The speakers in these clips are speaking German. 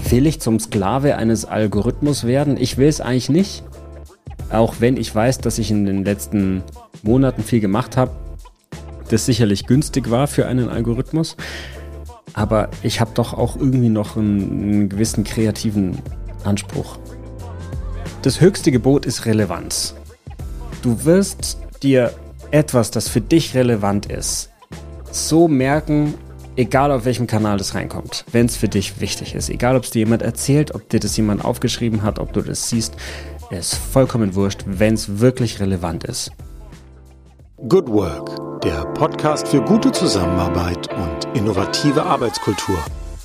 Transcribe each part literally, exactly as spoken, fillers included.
Will ich zum Sklave eines Algorithmus werden? Ich will es eigentlich nicht. Auch wenn ich weiß, dass ich in den letzten Monaten viel gemacht habe, das sicherlich günstig war für einen Algorithmus. Aber ich habe doch auch irgendwie noch einen, einen gewissen kreativen Anspruch. Das höchste Gebot ist Relevanz. Du wirst dir etwas, das für dich relevant ist, so merken, egal auf welchem Kanal das reinkommt, wenn es für dich wichtig ist. Egal, ob es dir jemand erzählt, ob dir das jemand aufgeschrieben hat, ob du das siehst, ist vollkommen wurscht, wenn es wirklich relevant ist. Good Work, der Podcast für gute Zusammenarbeit und innovative Arbeitskultur.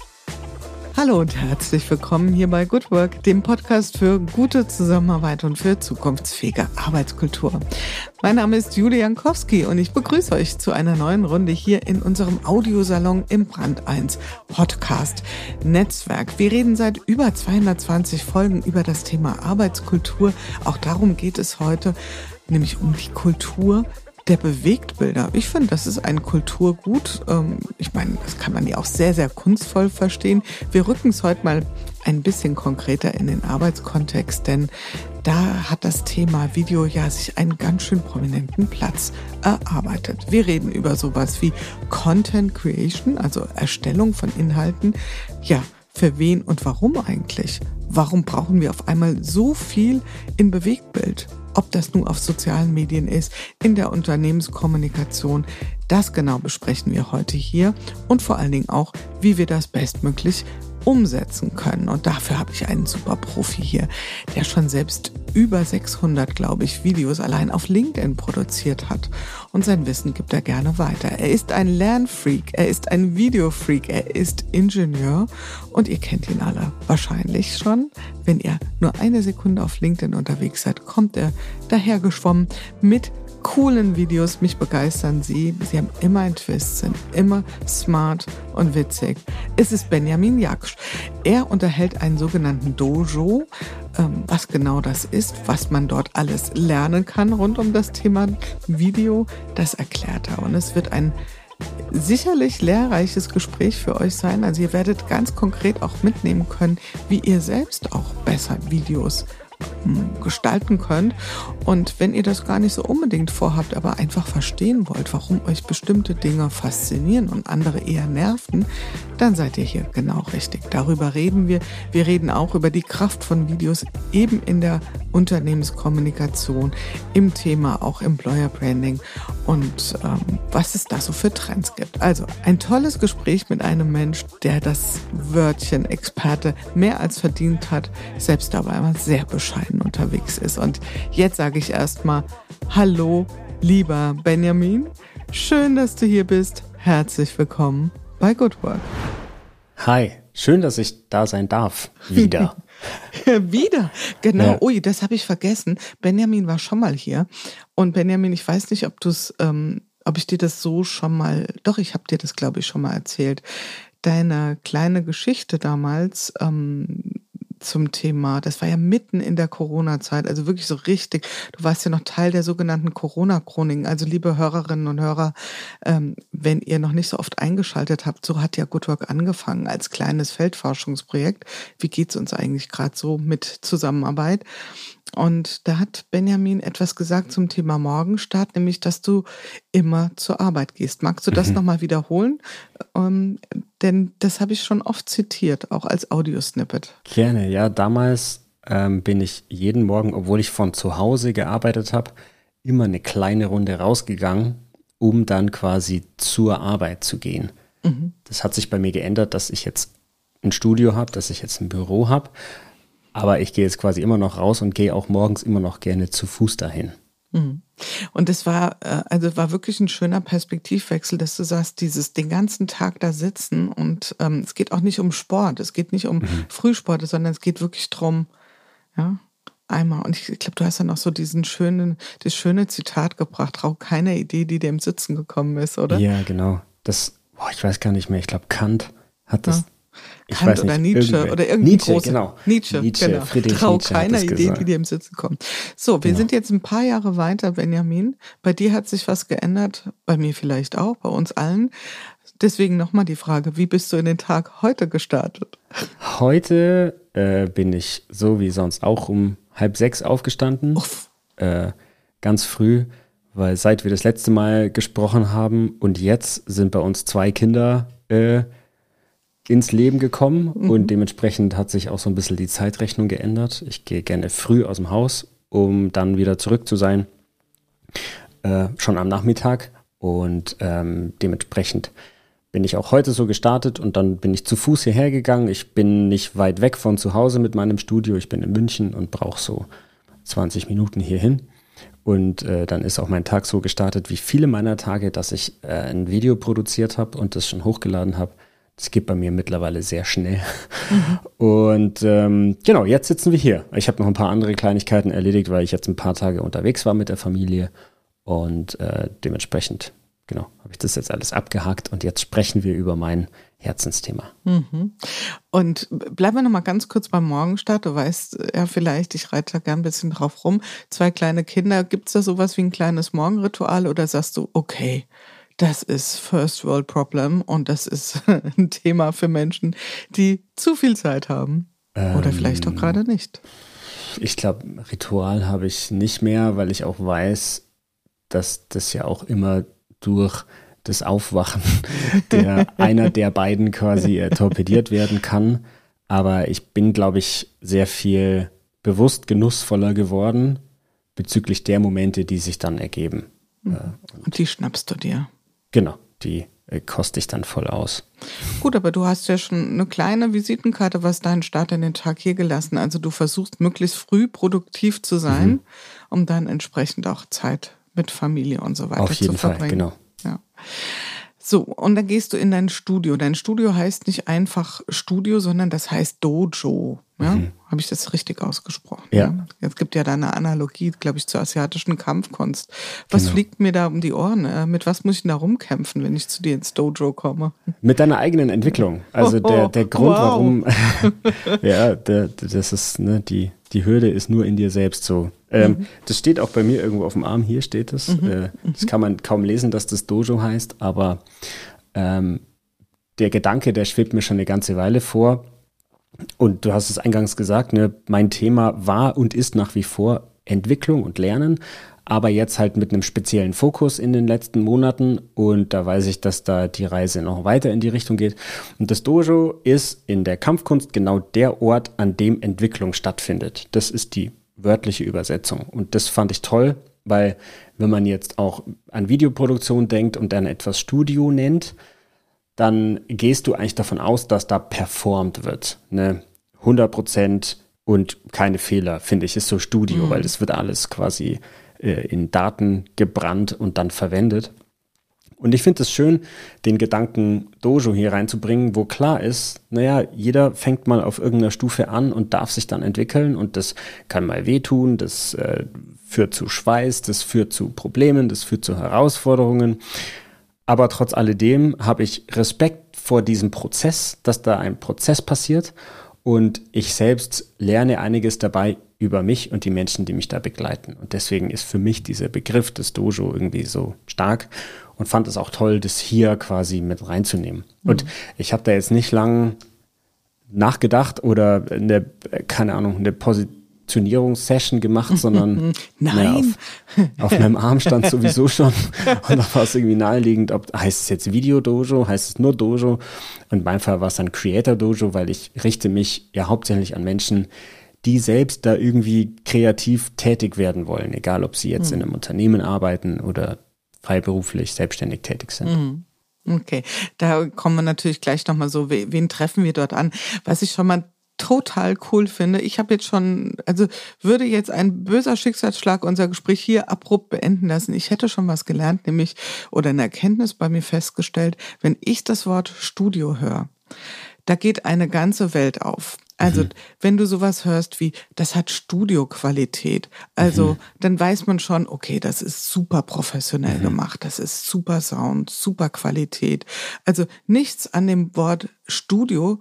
Hallo und herzlich willkommen hier bei Good Work, dem Podcast für gute Zusammenarbeit und für zukunftsfähige Arbeitskultur. Mein Name ist Julia Jankowski und ich begrüße euch zu einer neuen Runde hier in unserem Audiosalon im Brand eins Podcast Netzwerk. Wir reden seit über zweihundertzwanzig Folgen über das Thema Arbeitskultur. Auch darum geht es heute, nämlich um die Kultur der Bewegtbilder. Ich finde, das ist ein Kulturgut. Ich meine, das kann man ja auch sehr, sehr kunstvoll verstehen. Wir rücken es heute mal ein bisschen konkreter in den Arbeitskontext, denn da hat das Thema Video ja sich einen ganz schön prominenten Platz erarbeitet. Wir reden über sowas wie Content Creation, also Erstellung von Inhalten. Ja, für wen und warum eigentlich? Warum brauchen wir auf einmal so viel in Bewegtbild? Ob das nun auf sozialen Medien ist, in der Unternehmenskommunikation, das genau besprechen wir heute hier und vor allen Dingen auch, wie wir das bestmöglich umsetzen können. Und dafür habe ich einen super Profi hier, der schon selbst über sechshundert, glaube ich, Videos allein auf LinkedIn produziert hat. Und sein Wissen gibt er gerne weiter. Er ist ein Lernfreak, er ist ein Videofreak, er ist Ingenieur und ihr kennt ihn alle wahrscheinlich schon. Wenn ihr nur eine Sekunde auf LinkedIn unterwegs seid, kommt er dahergeschwommen mit coolen Videos. Mich begeistern sie. Sie haben immer einen Twist, sind immer smart und witzig. Es ist Benjamin Jaksch. Er unterhält einen sogenannten Dojo. Ähm, was genau das ist, was man dort alles lernen kann rund um das Thema Video, das erklärt er. Und es wird ein sicherlich lehrreiches Gespräch für euch sein. Also ihr werdet ganz konkret auch mitnehmen können, wie ihr selbst auch besser Videos gestalten könnt. Und wenn ihr das gar nicht so unbedingt vorhabt, aber einfach verstehen wollt, warum euch bestimmte Dinge faszinieren und andere eher nerven, dann seid ihr hier genau richtig. Darüber reden wir. Wir reden auch über die Kraft von Videos eben in der Unternehmenskommunikation, im Thema auch Employer Branding und ähm, was es da so für Trends gibt. Also ein tolles Gespräch mit einem Mensch, der das Wörtchen Experte mehr als verdient hat, selbst dabei immer sehr bescheiden unterwegs ist. Und jetzt sage ich erstmal Hallo, lieber Benjamin. Schön, dass du hier bist. Herzlich willkommen bei Good Work. Hi, schön, dass ich da sein darf. Wieder. Wieder, genau. Ja. Ui, das habe ich vergessen. Benjamin war schon mal hier. Und Benjamin, ich weiß nicht, ob du es, ähm, ob ich dir das so schon mal, doch, ich habe dir das, glaube ich, schon mal erzählt. Deine kleine Geschichte damals, ähm, zum Thema, das war ja mitten in der Corona-Zeit, also wirklich so richtig, du warst ja noch Teil der sogenannten Corona-Chroniken, also liebe Hörerinnen und Hörer, ähm, wenn ihr noch nicht so oft eingeschaltet habt, so hat ja Good Work angefangen als kleines Feldforschungsprojekt. Wie geht's uns eigentlich gerade so mit Zusammenarbeit? Und da hat Benjamin etwas gesagt zum Thema Morgenstart, nämlich, dass du immer zur Arbeit gehst. Magst du das mhm. nochmal wiederholen? Ähm, denn das habe ich schon oft zitiert, auch als Audiosnippet. Gerne, ja. Damals ähm, bin ich jeden Morgen, obwohl ich von zu Hause gearbeitet habe, immer eine kleine Runde rausgegangen, um dann quasi zur Arbeit zu gehen. Mhm. Das hat sich bei mir geändert, dass ich jetzt ein Studio habe, dass ich jetzt ein Büro habe. Aber ich gehe jetzt quasi immer noch raus und gehe auch morgens immer noch gerne zu Fuß dahin. Und es war, also war wirklich ein schöner Perspektivwechsel, dass du sagst, dieses den ganzen Tag da sitzen und ähm, es geht auch nicht um Sport, es geht nicht um mhm. Frühsport, sondern es geht wirklich drum, ja, einmal. Und ich, ich glaube, du hast ja noch so diesen schönen, das schöne Zitat gebracht, trau keiner Idee, die dir im Sitzen gekommen ist, oder? Ja, genau. Das, boah, ich weiß gar nicht mehr, ich glaube Kant hat das. Ja. Ich Kant weiß nicht, oder Nietzsche irgendwer. Oder irgendein Nietzsche, große, genau. Nietzsche, Nietzsche, genau. Friedrich Trau Nietzsche keiner Idee, gesagt. die dir im Sitzen kommt. So, wir genau. sind jetzt ein paar Jahre weiter, Benjamin. Bei dir hat sich was geändert, bei mir vielleicht auch, bei uns allen. Deswegen nochmal die Frage, wie bist du in den Tag heute gestartet? Heute äh, bin ich so wie sonst auch um halb sechs aufgestanden. Äh, ganz früh, weil seit wir das letzte Mal gesprochen haben und jetzt sind bei uns zwei Kinder äh, ins Leben gekommen mhm. und dementsprechend hat sich auch so ein bisschen die Zeitrechnung geändert. Ich gehe gerne früh aus dem Haus, um dann wieder zurück zu sein, äh, schon am Nachmittag und ähm, dementsprechend bin ich auch heute so gestartet und dann bin ich zu Fuß hierher gegangen. Ich bin nicht weit weg von zu Hause mit meinem Studio. Ich bin in München und brauche so zwanzig Minuten hierhin. Und äh, dann ist auch mein Tag so gestartet wie viele meiner Tage, dass ich äh, ein Video produziert habe und das schon hochgeladen habe. Das geht bei mir mittlerweile sehr schnell. Mhm. Und ähm, genau, jetzt sitzen wir hier. Ich habe noch ein paar andere Kleinigkeiten erledigt, weil ich jetzt ein paar Tage unterwegs war mit der Familie und äh, dementsprechend Genau, habe ich das jetzt alles abgehakt und jetzt sprechen wir über mein Herzensthema. Mhm. Und bleiben wir nochmal ganz kurz beim Morgenstart. Du weißt ja vielleicht, ich reite da gern ein bisschen drauf rum. Zwei kleine Kinder, gibt es da sowas wie ein kleines Morgenritual oder sagst du, okay, das ist First World Problem und das ist ein Thema für Menschen, die zu viel Zeit haben ähm, oder vielleicht auch gerade nicht? Ich glaube, Ritual habe ich nicht mehr, weil ich auch weiß, dass das ja auch immer durch das Aufwachen der einer der beiden quasi äh, torpediert werden kann. Aber ich bin, glaube ich, sehr viel bewusst genussvoller geworden bezüglich der Momente, die sich dann ergeben. Mhm. Äh, und, und die schnappst du dir? Genau, die äh, koste ich dann voll aus. Gut, aber du hast ja schon eine kleine Visitenkarte, was deinen Start in den Tag hier gelassen. Also du versuchst möglichst früh produktiv zu sein, mhm. um dann entsprechend auch Zeit mit Familie und so weiter Auf jeden zu verbringen. Fall, genau. Ja. So, und dann gehst du in dein Studio. Dein Studio heißt nicht einfach Studio, sondern das heißt Dojo. Ja? Mhm. Habe ich das richtig ausgesprochen? Ja. Ja? Es gibt ja da eine Analogie, glaube ich, zur asiatischen Kampfkunst. Was Genau. fliegt mir da um die Ohren? Mit was muss ich denn da rumkämpfen, wenn ich zu dir ins Dojo komme? Mit deiner eigenen Entwicklung. Also oh, der, der Grund, wow. warum, ja, der, das ist, ne, die, die Hürde ist nur in dir selbst so. Ähm, mhm. Das steht auch bei mir irgendwo auf dem Arm, hier steht es. Mhm. Äh, das kann man kaum lesen, dass das Dojo heißt, aber ähm, der Gedanke, der schwebt mir schon eine ganze Weile vor. Und du hast es eingangs gesagt, ne, mein Thema war und ist nach wie vor Entwicklung und Lernen, aber jetzt halt mit einem speziellen Fokus in den letzten Monaten und da weiß ich, dass da die Reise noch weiter in die Richtung geht. Und das Dojo ist in der Kampfkunst genau der Ort, an dem Entwicklung stattfindet. Das ist die wörtliche Übersetzung und das fand ich toll, weil wenn man jetzt auch an Videoproduktion denkt und dann etwas Studio nennt, dann gehst du eigentlich davon aus, dass da performt wird. Ne? hundert Prozent und keine Fehler, finde ich, ist so Studio, mhm. weil es wird alles quasi äh, in Daten gebrannt und dann verwendet. Und ich finde es schön, den Gedanken Dojo hier reinzubringen, wo klar ist, naja, jeder fängt mal auf irgendeiner Stufe an und darf sich dann entwickeln und das kann mal wehtun, das äh, führt zu Schweiß, das führt zu Problemen, das führt zu Herausforderungen. Aber trotz alledem habe ich Respekt vor diesem Prozess, dass da ein Prozess passiert und ich selbst lerne einiges dabei über mich und die Menschen, die mich da begleiten. Und deswegen ist für mich dieser Begriff des Dojo irgendwie so stark und fand es auch toll, das hier quasi mit reinzunehmen. Mhm. Und ich habe da jetzt nicht lang nachgedacht oder eine, keine Ahnung, eine Positionierungssession gemacht, sondern Nein. Na, auf, auf meinem Arm stand sowieso schon und da war es irgendwie naheliegend, ob heißt es jetzt Video-Dojo, heißt es nur Dojo und in meinem Fall war es dann Creator-Dojo, weil ich richte mich ja hauptsächlich an Menschen, die selbst da irgendwie kreativ tätig werden wollen, egal ob sie jetzt mhm. in einem Unternehmen arbeiten oder freiberuflich selbstständig tätig sind. Mhm. Okay, da kommen wir natürlich gleich nochmal so, wen treffen wir dort an? Was ich schon mal total cool finde, ich habe jetzt schon, also würde jetzt ein böser Schicksalsschlag unser Gespräch hier abrupt beenden lassen. Ich hätte schon was gelernt, nämlich, oder eine Erkenntnis bei mir festgestellt, wenn ich das Wort Studio höre, da geht eine ganze Welt auf. Also, mhm. wenn du sowas hörst wie, das hat Studioqualität, also mhm. dann weiß man schon, okay, das ist super professionell mhm. gemacht, das ist super Sound, super Qualität. Also nichts an dem Wort Studio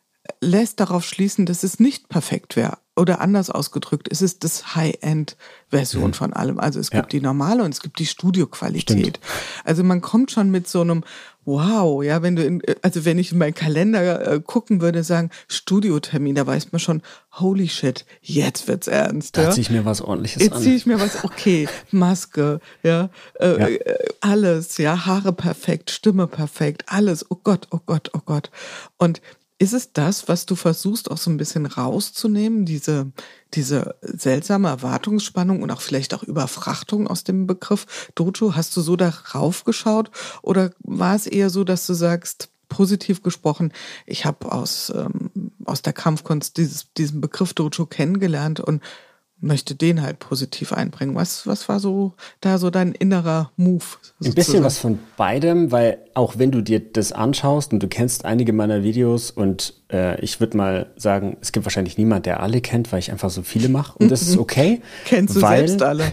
lässt darauf schließen, dass es nicht perfekt wäre. Oder anders ausgedrückt, es ist das High-End-Version mhm. von allem. Also es gibt ja. die normale und es gibt die Studioqualität. Also man kommt schon mit so einem wow, ja, wenn du in, also wenn ich in meinen Kalender äh, gucken würde, sagen Studiotermin, da weiß man schon, holy shit, jetzt wird's ernst. Da ja? ziehe ich mir was Ordentliches jetzt an. Jetzt ziehe ich mir was, okay, Maske, ja, äh, ja, alles, ja, Haare perfekt, Stimme perfekt, alles, oh Gott, oh Gott, oh Gott. Und ist es das, was du versuchst auch so ein bisschen rauszunehmen, diese, diese seltsame Erwartungsspannung und auch vielleicht auch Überfrachtung aus dem Begriff Dojo? Hast du so darauf geschaut oder war es eher so, dass du sagst, positiv gesprochen, ich habe aus, ähm, aus der Kampfkunst dieses, diesen Begriff Dojo kennengelernt und möchte den halt positiv einbringen. Was, was war so da so dein innerer Move? Sozusagen? Ein bisschen was von beidem, weil auch wenn du dir das anschaust und du kennst einige meiner Videos und äh, ich würde mal sagen, es gibt wahrscheinlich niemand, der alle kennt, weil ich einfach so viele mache und das ist okay. Kennst du weil, selbst alle?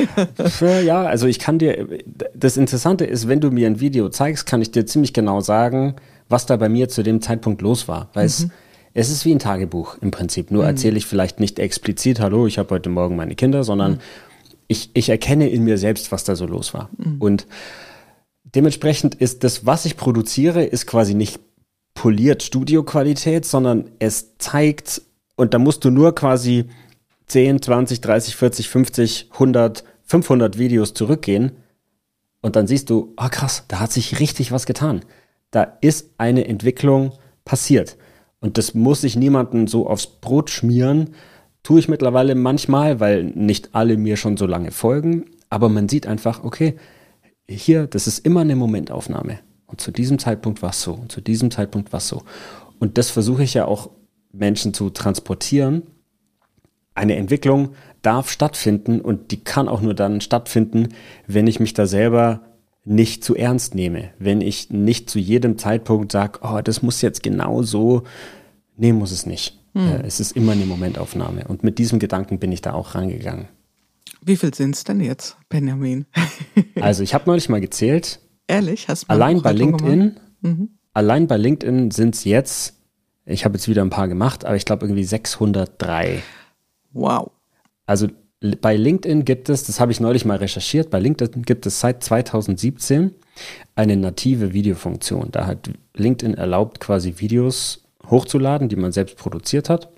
Ja, also ich kann dir, das Interessante ist, wenn du mir ein Video zeigst, kann ich dir ziemlich genau sagen, was da bei mir zu dem Zeitpunkt los war, weil es mhm. Es ist wie ein Tagebuch im Prinzip, nur mhm. erzähle ich vielleicht nicht explizit, hallo, ich habe heute Morgen meine Kinder, sondern mhm. ich, ich erkenne in mir selbst, was da so los war. Mhm. Und dementsprechend ist das, was ich produziere, ist quasi nicht poliert Studioqualität, sondern es zeigt, und da musst du nur quasi zehn, zwanzig, dreißig, vierzig, fünfzig, hundert, fünfhundert Videos zurückgehen und dann siehst du, oh krass, da hat sich richtig was getan. Da ist eine Entwicklung passiert. Und das muss sich niemanden so aufs Brot schmieren, tue ich mittlerweile manchmal, weil nicht alle mir schon so lange folgen. Aber man sieht einfach, okay, hier, das ist immer eine Momentaufnahme. Und zu diesem Zeitpunkt war es so, und zu diesem Zeitpunkt war es so. Und das versuche ich ja auch Menschen zu transportieren. Eine Entwicklung darf stattfinden und die kann auch nur dann stattfinden, wenn ich mich da selber nicht zu ernst nehme, wenn ich nicht zu jedem Zeitpunkt sage, oh, das muss jetzt genau so, nee, muss es nicht. Hm. Äh, es ist immer eine Momentaufnahme und mit diesem Gedanken bin ich da auch rangegangen. Wie viel sind es denn jetzt, Benjamin? Also ich habe neulich mal gezählt. Ehrlich? Hast du mal allein bei LinkedIn, mhm. allein bei LinkedIn sind es jetzt, ich habe jetzt wieder ein paar gemacht, aber ich glaube irgendwie sechshundertdrei. Wow. Also bei LinkedIn gibt es, das habe ich neulich mal recherchiert, bei LinkedIn gibt es seit zweitausendsiebzehn eine native Videofunktion. Da hat LinkedIn erlaubt, quasi Videos hochzuladen, die man selbst produziert hat.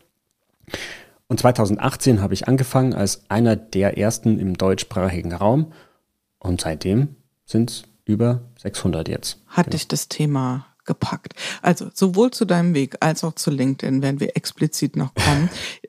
Und zweitausendachtzehn habe ich angefangen als einer der ersten im deutschsprachigen Raum und seitdem sind es über sechshundert jetzt. Hat genau. dich das Thema gepackt. Also sowohl zu deinem Weg als auch zu LinkedIn werden wir explizit noch kommen.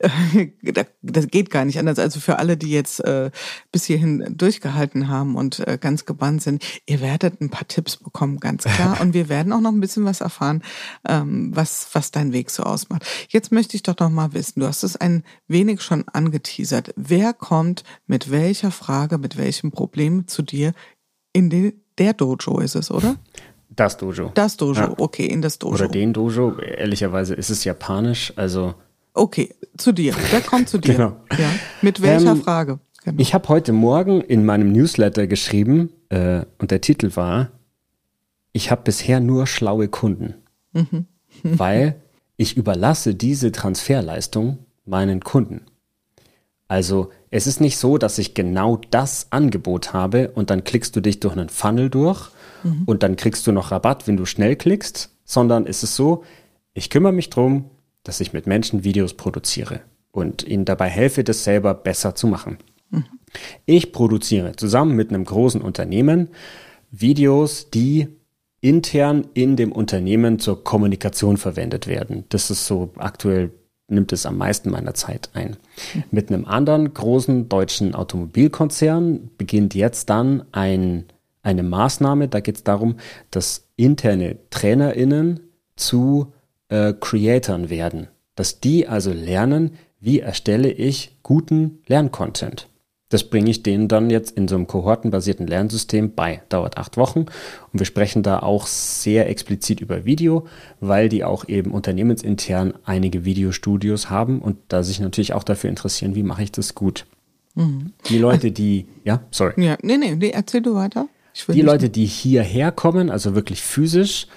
Das geht gar nicht anders. Also für alle, die jetzt äh, bis hierhin durchgehalten haben und äh, ganz gebannt sind, ihr werdet ein paar Tipps bekommen, ganz klar. Und wir werden auch noch ein bisschen was erfahren, ähm, was was dein Weg so ausmacht. Jetzt möchte ich doch noch mal wissen, du hast es ein wenig schon angeteasert. Wer kommt mit welcher Frage, mit welchem Problem zu dir in den, der Dojo ist es, oder? Das Dojo. Das Dojo, ja. Okay, in das Dojo. Oder den Dojo, ehrlicherweise ist es japanisch, also... Okay, zu dir. Wer kommt zu dir? Genau. Ja. Mit welcher ähm, Frage? Genau. Ich habe heute Morgen in meinem Newsletter geschrieben, äh, und der Titel war, ich habe bisher nur schlaue Kunden, mhm. weil ich überlasse diese Transferleistung meinen Kunden. Also es ist nicht so, dass ich genau das Angebot habe und dann klickst du dich durch einen Funnel durch mhm. und dann kriegst du noch Rabatt, wenn du schnell klickst, sondern es ist so, ich kümmere mich drum, dass ich mit Menschen Videos produziere und ihnen dabei helfe, das selber besser zu machen. Mhm. Ich produziere zusammen mit einem großen Unternehmen Videos, die intern in dem Unternehmen zur Kommunikation verwendet werden. Das ist so aktuell, nimmt es am meisten meiner Zeit ein. Mhm. Mit einem anderen großen deutschen Automobilkonzern beginnt jetzt dann ein, eine Maßnahme, da geht es darum, dass interne TrainerInnen zu äh, Creatoren werden. Dass die also lernen, wie erstelle ich guten Lerncontent. Das bringe ich denen dann jetzt in so einem kohortenbasierten Lernsystem bei. Dauert acht Wochen und wir sprechen da auch sehr explizit über Video, weil die auch eben unternehmensintern einige Videostudios haben und da sich natürlich auch dafür interessieren, wie mache ich das gut. Mhm. Die Leute, die, ja, sorry. Ja, nee, nee, nee, erzähl du weiter. Ich will die nicht Leute, die hierher kommen, also wirklich physisch,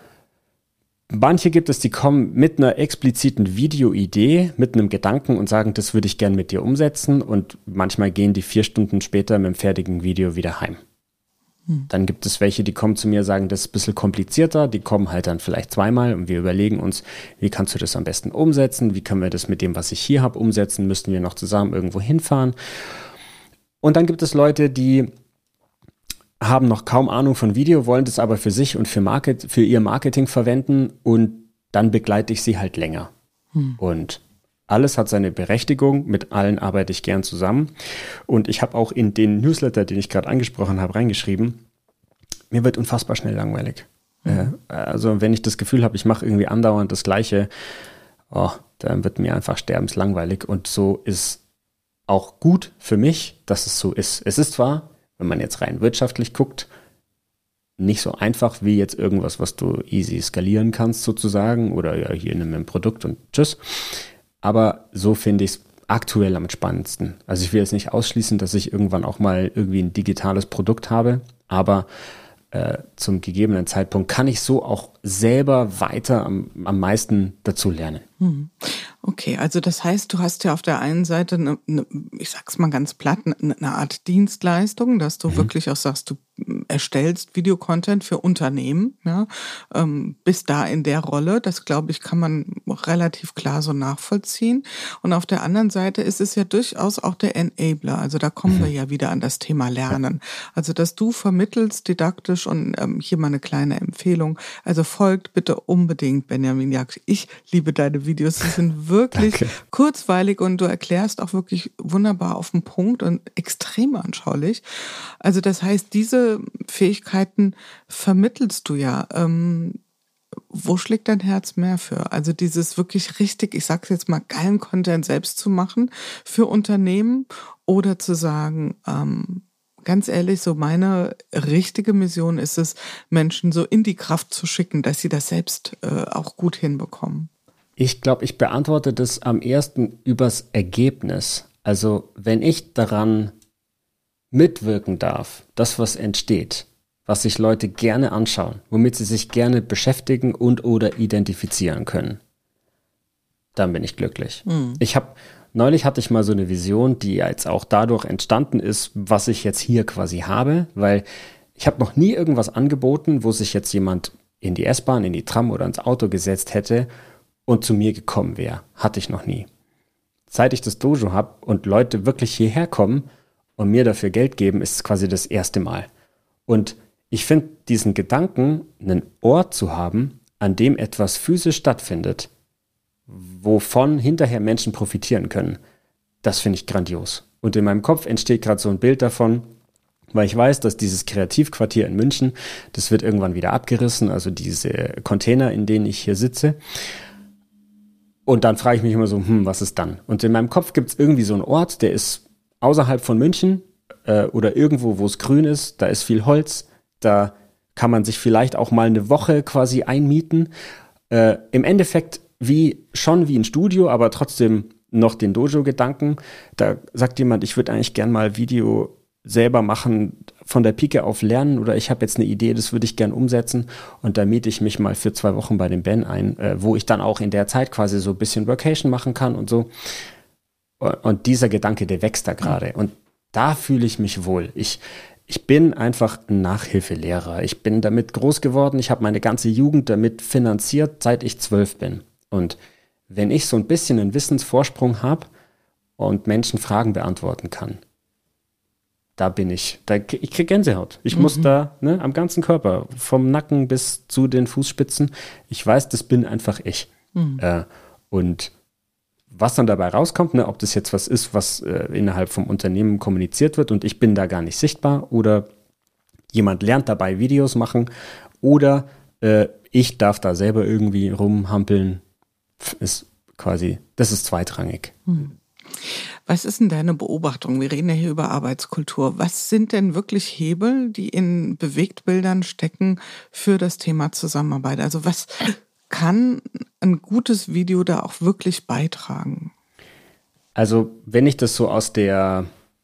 manche gibt es, die kommen mit einer expliziten Videoidee, mit einem Gedanken und sagen, das würde ich gern mit dir umsetzen und manchmal gehen die vier Stunden später mit dem fertigen Video wieder heim. Hm. Dann gibt es welche, die kommen zu mir, sagen, das ist ein bisschen komplizierter, die kommen halt dann vielleicht zweimal und wir überlegen uns, wie kannst du das am besten umsetzen, wie können wir das mit dem, was ich hier habe, umsetzen, müssten wir noch zusammen irgendwo hinfahren. Und dann gibt es Leute, die haben noch kaum Ahnung von Video, wollen das aber für sich und für, Market, für ihr Marketing verwenden und dann begleite ich sie halt länger. Hm. Und alles hat seine Berechtigung, mit allen arbeite ich gern zusammen. Und ich habe auch in den Newsletter, den ich gerade angesprochen habe, reingeschrieben, mir wird unfassbar schnell langweilig. Mhm. Äh, also wenn ich das Gefühl habe, ich mache irgendwie andauernd das Gleiche, oh, dann wird mir einfach sterbenslangweilig. Und so ist auch gut für mich, dass es so ist. Es ist zwar, wenn man jetzt rein wirtschaftlich guckt, nicht so einfach wie jetzt irgendwas, was du easy skalieren kannst sozusagen oder ja, hier nimm ein Produkt und tschüss. Aber so finde ich es aktuell am spannendsten. Also ich will jetzt nicht ausschließen, dass ich irgendwann auch mal irgendwie ein digitales Produkt habe, aber äh, zum gegebenen Zeitpunkt kann ich so auch selber weiter am, am meisten dazu lernen. Hm. Okay, also das heißt, du hast ja auf der einen Seite, eine, eine, ich sag's mal ganz platt, eine, eine Art Dienstleistung, dass du mhm. wirklich auch sagst, du erstellst Videocontent für Unternehmen, ja, ähm, bist da in der Rolle, das glaube ich, kann man relativ klar so nachvollziehen. Und auf der anderen Seite ist es ja durchaus auch der Enabler, also da kommen mhm. wir ja wieder an das Thema Lernen. Also dass du vermittelst didaktisch und ähm, hier mal eine kleine Empfehlung, also folgt bitte unbedingt Benjamin Jax. Ich liebe deine Videos, sie sind wirklich Danke. kurzweilig und du erklärst auch wirklich wunderbar auf den Punkt und extrem anschaulich. Also das heißt, diese Fähigkeiten vermittelst du ja. Ähm, wo schlägt dein Herz mehr für? Also dieses wirklich richtig, ich sag's jetzt mal, geilen Content selbst zu machen für Unternehmen oder zu sagen, ähm, ganz ehrlich, so meine richtige Mission ist es, Menschen so in die Kraft zu schicken, dass sie das selbst äh, auch gut hinbekommen. Ich glaube, ich beantworte das am ersten übers Ergebnis. Also wenn ich daran mitwirken darf, das, was entsteht, was sich Leute gerne anschauen, womit sie sich gerne beschäftigen und oder identifizieren können, dann bin ich glücklich. Mhm. Ich habe, neulich hatte ich mal so eine Vision, die jetzt auch dadurch entstanden ist, was ich jetzt hier quasi habe, weil ich habe noch nie irgendwas angeboten, wo sich jetzt jemand in die S-Bahn, in die Tram oder ins Auto gesetzt hätte und zu mir gekommen wäre. Hatte ich noch nie. Seit ich das Dojo habe und Leute wirklich hierher kommen und mir dafür Geld geben, ist es quasi das erste Mal. Und ich finde diesen Gedanken, einen Ort zu haben, an dem etwas physisch stattfindet, wovon hinterher Menschen profitieren können, das finde ich grandios. Und in meinem Kopf entsteht gerade so ein Bild davon, weil ich weiß, dass dieses Kreativquartier in München, das wird irgendwann wieder abgerissen, also diese Container, in denen ich hier sitze. Und dann frage ich mich immer so, hm, was ist dann? Und in meinem Kopf gibt es irgendwie so einen Ort, der ist außerhalb von München äh, oder irgendwo, wo es grün ist, da ist viel Holz, da kann man sich vielleicht auch mal eine Woche quasi einmieten. Äh, im Endeffekt wie schon wie ein Studio, aber trotzdem noch den Dojo-Gedanken. Da sagt jemand, ich würde eigentlich gern mal Video selber machen, von der Pike auf lernen oder ich habe jetzt eine Idee, das würde ich gern umsetzen und da miete ich mich mal für zwei Wochen bei dem Ben ein, äh, wo ich dann auch in der Zeit quasi so ein bisschen Workation machen kann und so. Und dieser Gedanke, der wächst da gerade. Und da fühle ich mich wohl. Ich, ich bin einfach ein Nachhilfelehrer. Ich bin damit groß geworden. Ich habe meine ganze Jugend damit finanziert, seit ich zwölf bin. Und wenn ich so ein bisschen einen Wissensvorsprung habe und Menschen Fragen beantworten kann, da bin ich. Da, ich kriege Gänsehaut. Ich mhm. muss da ne, am ganzen Körper, vom Nacken bis zu den Fußspitzen. Ich weiß, das bin einfach ich. Mhm. Äh, und was dann dabei rauskommt, ne, ob das jetzt was ist, was äh, innerhalb vom Unternehmen kommuniziert wird und ich bin da gar nicht sichtbar oder jemand lernt dabei Videos machen oder äh, ich darf da selber irgendwie rumhampeln, ist quasi, das ist zweitrangig. Hm. Was ist denn deine Beobachtung? Wir reden ja hier über Arbeitskultur. Was sind denn wirklich Hebel, die in Bewegtbildern stecken für das Thema Zusammenarbeit? Also was kann ein gutes Video da auch wirklich beitragen? Also wenn ich das so aus der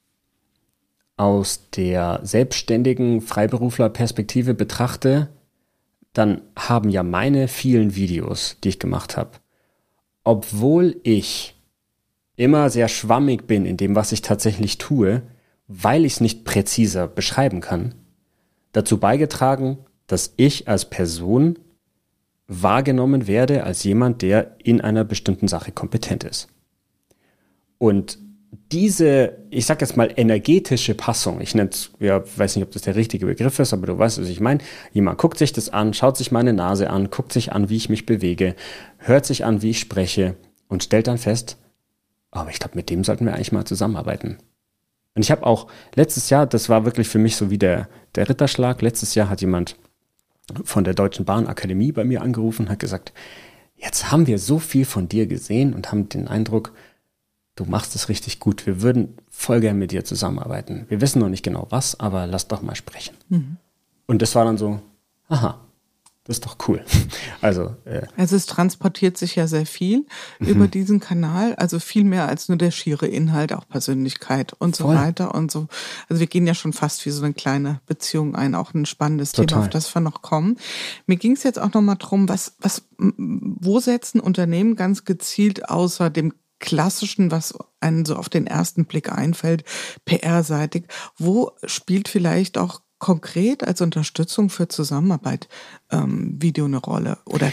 aus der selbstständigen Freiberufler-Perspektive betrachte, dann haben ja meine vielen Videos, die ich gemacht habe, obwohl ich immer sehr schwammig bin in dem, was ich tatsächlich tue, weil ich es nicht präziser beschreiben kann, dazu beigetragen, dass ich als Person wahrgenommen werde als jemand, der in einer bestimmten Sache kompetent ist. Und diese, ich sag jetzt mal, energetische Passung, ich nenne es, ja, weiß nicht, ob das der richtige Begriff ist, aber du weißt, was ich meine. Jemand guckt sich das an, schaut sich meine Nase an, guckt sich an, wie ich mich bewege, hört sich an, wie ich spreche und stellt dann fest, aber ich glaube, mit dem sollten wir eigentlich mal zusammenarbeiten. Und ich habe auch letztes Jahr, das war wirklich für mich so wie der, der Ritterschlag, letztes Jahr hat jemand von der Deutschen Bahnakademie bei mir angerufen und hat gesagt, jetzt haben wir so viel von dir gesehen und haben den Eindruck, du machst es richtig gut. Wir würden voll gern mit dir zusammenarbeiten. Wir wissen noch nicht genau was, aber lass doch mal sprechen. Mhm. Und das war dann so, aha, das ist doch cool. Also, äh, also es transportiert sich ja sehr viel mhm. über diesen Kanal, also viel mehr als nur der schiere Inhalt, auch Persönlichkeit und so voll. Weiter und so. Also wir gehen ja schon fast wie so eine kleine Beziehung ein, auch ein spannendes Total. Thema, auf das wir noch kommen. Mir ging es jetzt auch nochmal drum, was, was, wo setzen Unternehmen ganz gezielt außer dem Klassischen, was einen so auf den ersten Blick einfällt, P R-seitig, wo spielt vielleicht auch konkret als Unterstützung für Zusammenarbeit ähm, Video eine Rolle? Oder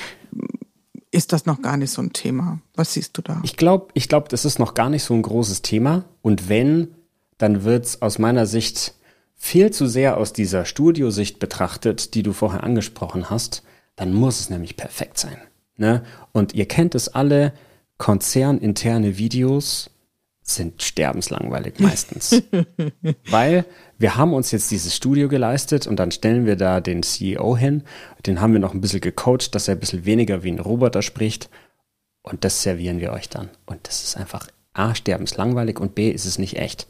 ist das noch gar nicht so ein Thema? Was siehst du da? Ich glaube, ich glaub, das ist noch gar nicht so ein großes Thema. Und wenn, dann wird es aus meiner Sicht viel zu sehr aus dieser Studiosicht betrachtet, die du vorher angesprochen hast. Dann muss es nämlich perfekt sein. Ne? Und ihr kennt es alle, konzerninterne Videos sind sterbenslangweilig meistens. Weil wir haben uns jetzt dieses Studio geleistet und dann stellen wir da den C E O hin. Den haben wir noch ein bisschen gecoacht, dass er ein bisschen weniger wie ein Roboter spricht. Und das servieren wir euch dann. Und das ist einfach A, sterbenslangweilig und B, ist es nicht echt.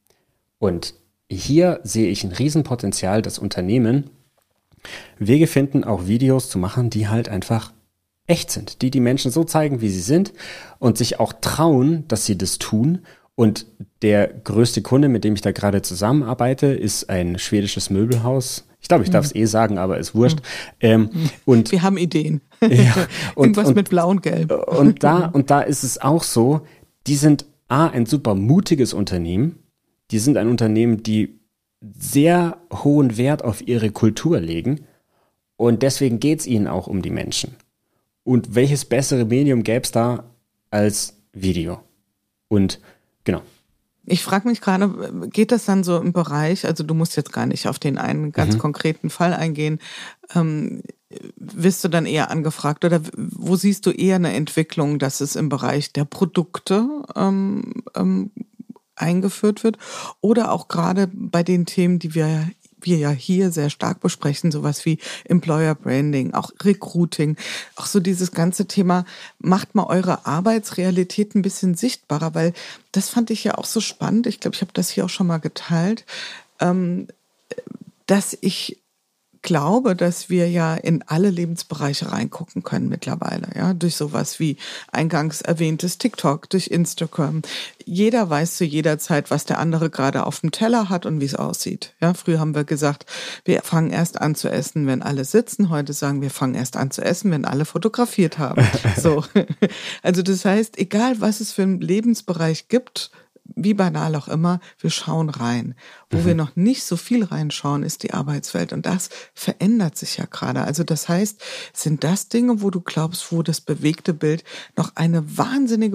Und hier sehe ich ein Riesenpotenzial, dass Unternehmen Wege finden, auch Videos zu machen, die halt einfach echt sind, die die Menschen so zeigen, wie sie sind und sich auch trauen, dass sie das tun. Und der größte Kunde, mit dem ich da gerade zusammenarbeite, ist ein schwedisches Möbelhaus. Ich glaube, ich darf es mhm. eh sagen, aber ist wurscht. Ähm, und wir haben Ideen. Ja, und, Irgendwas und, mit Blau und Gelb. Und da, und da ist es auch so, die sind A, ein super mutiges Unternehmen. Die sind ein Unternehmen, die sehr hohen Wert auf ihre Kultur legen. Und deswegen geht es ihnen auch um die Menschen. Und welches bessere Medium gäbe es da als Video? Und genau. Ich frage mich gerade, geht das dann so im Bereich, also du musst jetzt gar nicht auf den einen ganz mhm. konkreten Fall eingehen, ähm, wirst du dann eher angefragt oder wo siehst du eher eine Entwicklung, dass es im Bereich der Produkte ähm, ähm, eingeführt wird oder auch gerade bei den Themen, die wir wir ja hier sehr stark besprechen, sowas wie Employer Branding, auch Recruiting, auch so dieses ganze Thema, macht mal eure Arbeitsrealität ein bisschen sichtbarer, weil das fand ich ja auch so spannend, ich glaube, ich habe das hier auch schon mal geteilt, ähm, dass ich glaube, dass wir ja in alle Lebensbereiche reingucken können mittlerweile, ja, durch sowas wie eingangs erwähntes TikTok, durch Instagram. Jeder weiß zu jeder Zeit, was der andere gerade auf dem Teller hat und wie es aussieht. Ja, früher haben wir gesagt, wir fangen erst an zu essen, wenn alle sitzen. Heute sagen wir, fangen erst an zu essen, wenn alle fotografiert haben. So. Also das heißt, egal was es für einen Lebensbereich gibt, wie banal auch immer, wir schauen rein. Wo mhm. wir noch nicht so viel reinschauen, ist die Arbeitswelt. Und das verändert sich ja gerade. Also das heißt, sind das Dinge, wo du glaubst, wo das bewegte Bild noch eine wahnsinnige